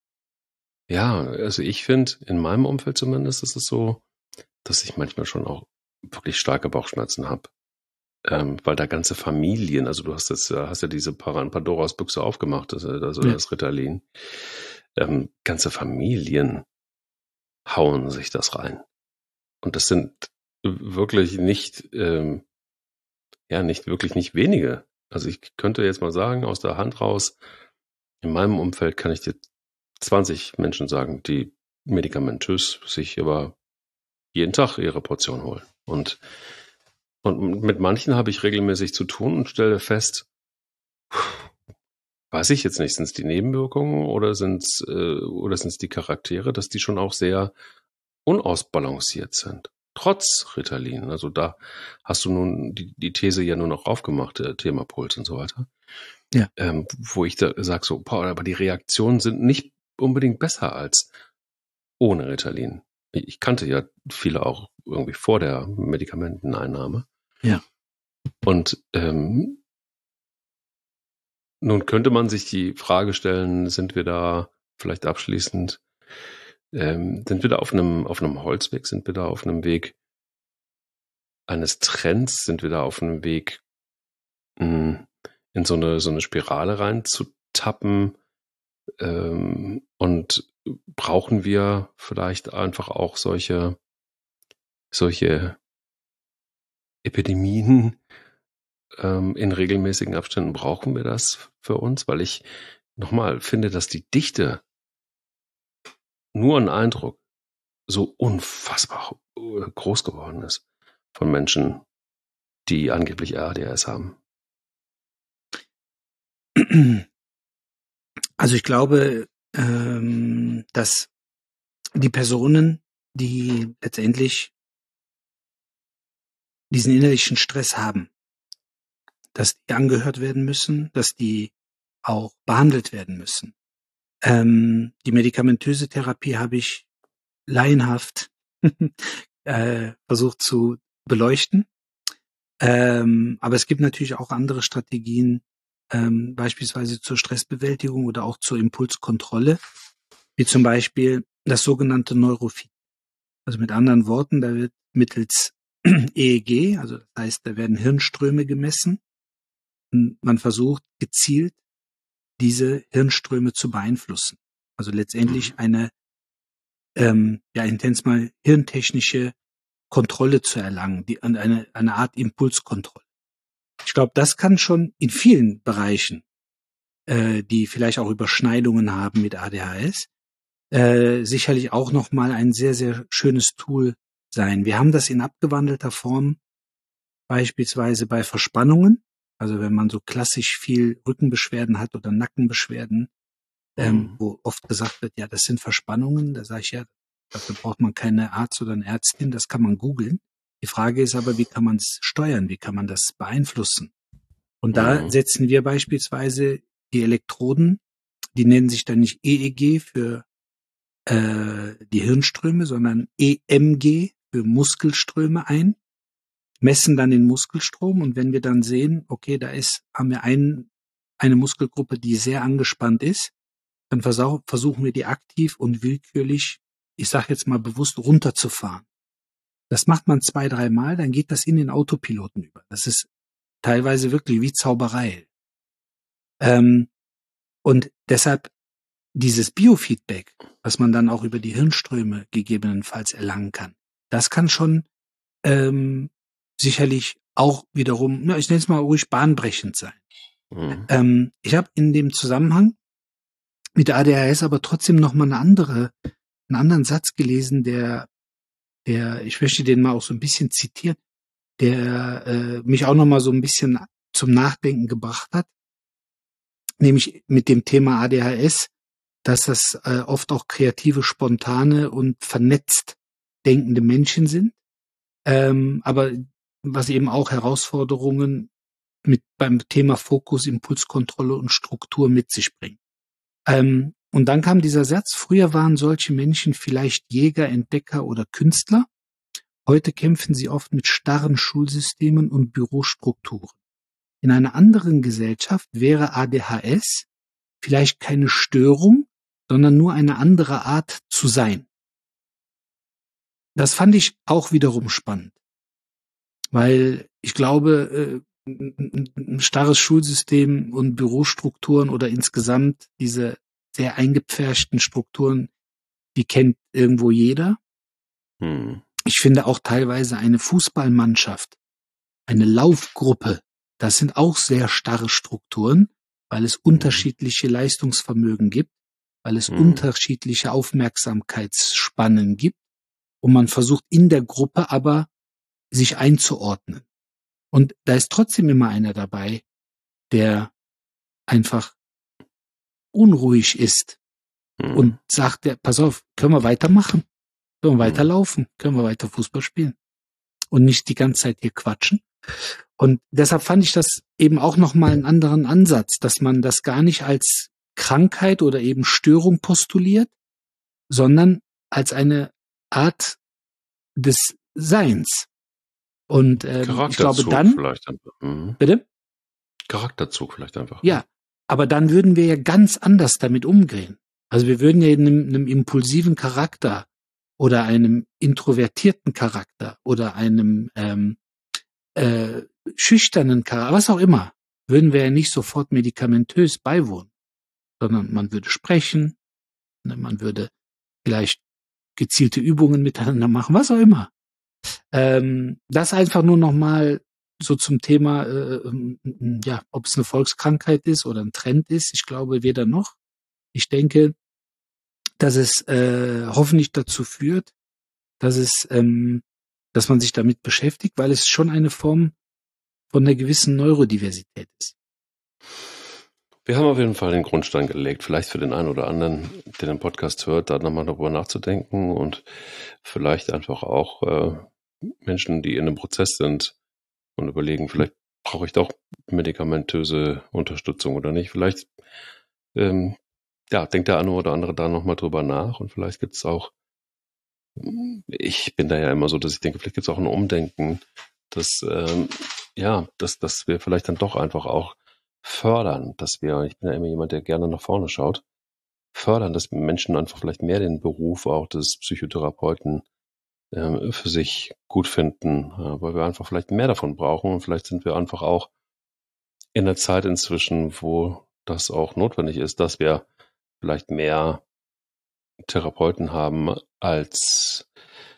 ja, also ich finde, in meinem Umfeld zumindest ist es so, dass ich manchmal schon auch wirklich starke Bauchschmerzen habe. Ähm, weil da ganze Familien, also du hast das, hast ja diese Par- Pandoras Büchse aufgemacht, das, also Ja. das Ritalin, ähm, ganze Familien hauen sich das rein. Und das sind wirklich nicht, ähm, ja, nicht wirklich nicht wenige. Also ich könnte jetzt mal sagen, aus der Hand raus, in meinem Umfeld kann ich dir zwanzig Menschen sagen, die medikamentös sich aber jeden Tag ihre Portion holen. Und, und mit manchen habe ich regelmäßig zu tun und stelle fest, weiß ich jetzt nicht, sind es die Nebenwirkungen oder sind es äh, oder sind es die Charaktere, dass die schon auch sehr unausbalanciert sind. Trotz Ritalin. Also da hast du nun die, die These ja nur noch aufgemacht, äh, Thema Puls und so weiter. Ja. Ähm, wo ich da sage so, boah, aber die Reaktionen sind nicht unbedingt besser als ohne Ritalin. Ich, ich kannte ja viele auch irgendwie vor der Medikamenteneinnahme. Ja. Und ähm, nun könnte man sich die Frage stellen, sind wir da vielleicht abschließend, ähm, sind wir da auf einem, auf einem Holzweg, sind wir da auf einem Weg eines Trends, sind wir da auf einem Weg, mh, in so eine, so eine Spirale reinzutappen, ähm, und brauchen wir vielleicht einfach auch solche, solche Epidemien, ähm, in regelmäßigen Abständen, brauchen wir das für uns? Weil ich nochmal finde, dass die Dichte, nur ein Eindruck, so unfassbar äh, groß geworden ist von Menschen, die angeblich A D H S haben. Also ich glaube, ähm, dass die Personen, die letztendlich diesen innerlichen Stress haben, dass die angehört werden müssen, dass die auch behandelt werden müssen. Ähm, die medikamentöse Therapie habe ich laienhaft äh, versucht zu beleuchten. Ähm, aber es gibt natürlich auch andere Strategien, ähm, beispielsweise zur Stressbewältigung oder auch zur Impulskontrolle, wie zum Beispiel das sogenannte Neurofeedback. Also mit anderen Worten, da wird mittels E E G, also das heißt, da werden Hirnströme gemessen und man versucht gezielt diese Hirnströme zu beeinflussen. Also letztendlich Mhm. eine, ähm, ja, ich nenne es mal hirntechnische Kontrolle zu erlangen, die, eine, eine Art Impulskontrolle. Ich glaube, das kann schon in vielen Bereichen, äh, die vielleicht auch Überschneidungen haben mit A D H S, äh, sicherlich auch nochmal ein sehr, sehr schönes Tool sein. Wir haben das in abgewandelter Form beispielsweise bei Verspannungen. Also wenn man so klassisch viel Rückenbeschwerden hat oder Nackenbeschwerden, ähm, Mhm. wo oft gesagt wird, ja, das sind Verspannungen, da sage ich ja, dafür braucht man keine Arzt oder eine Ärztin, das kann man googeln. Die Frage ist aber, wie kann man es steuern, wie kann man das beeinflussen? Und da Mhm. setzen wir beispielsweise die Elektroden, die nennen sich dann nicht E E G für äh, die Hirnströme, sondern E M G für Muskelströme ein, messen dann den Muskelstrom und wenn wir dann sehen, okay, da ist, haben wir ein, eine Muskelgruppe, die sehr angespannt ist, dann versau- versuchen wir die aktiv und willkürlich, ich sage jetzt mal bewusst, runterzufahren. Das macht man zwei, dreimal, dann geht das in den Autopiloten über. Das ist teilweise wirklich wie Zauberei. Ähm, und deshalb dieses Biofeedback, was man dann auch über die Hirnströme gegebenenfalls erlangen kann, das kann schon ähm, sicherlich auch wiederum, na, ich nenne es mal ruhig bahnbrechend sein. Mhm. Ähm, ich habe in dem Zusammenhang mit der A D H S aber trotzdem noch mal eine andere, einen anderen Satz gelesen, der, der, ich möchte den mal auch so ein bisschen zitieren, der äh, mich auch noch mal so ein bisschen zum Nachdenken gebracht hat, nämlich mit dem Thema A D H S, dass das äh, oft auch kreative, spontane und vernetzt denkende Menschen sind, ähm, aber was eben auch Herausforderungen mit beim Thema Fokus, Impulskontrolle und Struktur mit sich bringt. Ähm, und dann kam dieser Satz, früher waren solche Menschen vielleicht Jäger, Entdecker oder Künstler, heute kämpfen sie oft mit starren Schulsystemen und Bürostrukturen. In einer anderen Gesellschaft wäre A D H S vielleicht keine Störung, sondern nur eine andere Art zu sein. Das fand ich auch wiederum spannend, weil ich glaube, äh, ein ein starres Schulsystem und Bürostrukturen oder insgesamt diese sehr eingepferchten Strukturen, die kennt irgendwo jeder. Mhm. Ich finde auch teilweise eine Fußballmannschaft, eine Laufgruppe, das sind auch sehr starre Strukturen, weil es unterschiedliche Leistungsvermögen gibt, weil es Mhm. unterschiedliche Aufmerksamkeitsspannen gibt und man versucht in der Gruppe aber sich einzuordnen. Und da ist trotzdem immer einer dabei, der einfach unruhig ist Mhm. und sagt, der, pass auf, können wir weitermachen? Können wir Mhm. weiterlaufen? Können wir weiter Fußball spielen? Und nicht die ganze Zeit hier quatschen. Und deshalb fand ich das eben auch nochmal einen anderen Ansatz, dass man das gar nicht als Krankheit oder eben Störung postuliert, sondern als eine Art des Seins. Und ähm, ich glaube Charakterzug dann, vielleicht einfach. Mhm. bitte? Charakterzug vielleicht einfach. Ja, aber dann würden wir ja ganz anders damit umgehen. Also wir würden ja in einem, einem impulsiven Charakter oder einem introvertierten Charakter oder einem ähm, äh, schüchternen Charakter, was auch immer, würden wir ja nicht sofort medikamentös beiwohnen, sondern man würde sprechen, ne, man würde vielleicht gezielte Übungen miteinander machen, was auch immer. Ähm, das einfach nur nochmal so zum Thema, äh, ähm, ja, ob es eine Volkskrankheit ist oder ein Trend ist. Ich glaube weder noch. Ich denke, dass es äh, hoffentlich dazu führt, dass es, ähm, dass man sich damit beschäftigt, weil es schon eine Form von einer gewissen Neurodiversität ist. Wir haben auf jeden Fall den Grundstein gelegt, vielleicht für den einen oder anderen, der den Podcast hört, da nochmal darüber nachzudenken und vielleicht einfach auch äh, Menschen, die in einem Prozess sind und überlegen, vielleicht brauche ich doch medikamentöse Unterstützung oder nicht. Vielleicht ähm, ja, denkt der eine oder andere da nochmal drüber nach und vielleicht gibt es auch, ich bin da ja immer so, dass ich denke, vielleicht gibt es auch ein Umdenken, dass ähm, ja, dass, dass wir vielleicht dann doch einfach auch fördern, dass wir, ich bin ja immer jemand, der gerne nach vorne schaut, fördern, dass Menschen einfach vielleicht mehr den Beruf auch des Psychotherapeuten ähm, für sich gut finden, äh, weil wir einfach vielleicht mehr davon brauchen und vielleicht sind wir einfach auch in der Zeit inzwischen, wo das auch notwendig ist, dass wir vielleicht mehr Therapeuten haben als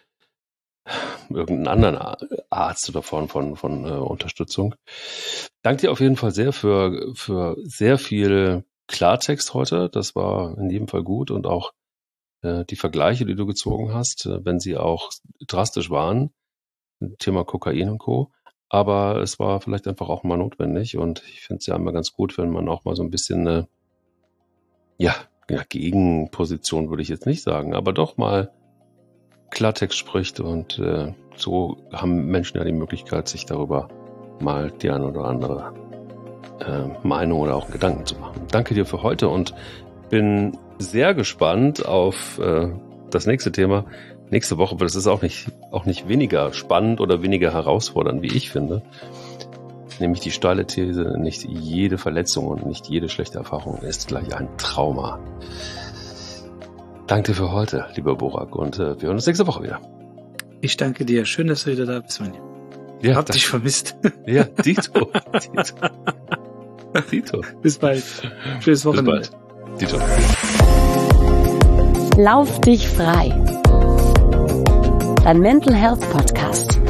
irgendeinen anderen Arzt oder Form von, von äh, Unterstützung. Danke dir auf jeden Fall sehr für, für sehr viel Klartext heute. Das war in jedem Fall gut und auch äh, die Vergleiche, die du gezogen hast, äh, wenn sie auch drastisch waren, Thema Kokain und Co. Aber es war vielleicht einfach auch mal notwendig und ich finde es ja immer ganz gut, wenn man auch mal so ein bisschen eine, ja, ja, Gegenposition würde ich jetzt nicht sagen, aber doch mal Klartext spricht und äh, so haben Menschen ja die Möglichkeit, sich darüber mal die eine oder andere äh, Meinung oder auch Gedanken zu machen. Danke dir für heute und bin sehr gespannt auf äh, das nächste Thema. Nächste Woche wird es auch nicht, auch nicht weniger spannend oder weniger herausfordernd, wie ich finde. Nämlich die steile These, nicht jede Verletzung und nicht jede schlechte Erfahrung ist gleich ein Trauma. Danke dir für heute, lieber Burak, und äh, wir hören uns nächste Woche wieder. Ich danke dir. Schön, dass du wieder da bist, Mann. Ja, hab dich vermisst. Ja, Dito. Dito. Dito. Bis bald. Schönes Wochenende. Bis bald. Dito. Lauf dich frei. Dein Mental Health Podcast.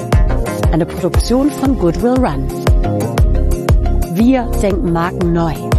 Eine Produktion von Goodwill Run. Wir denken Marken neu.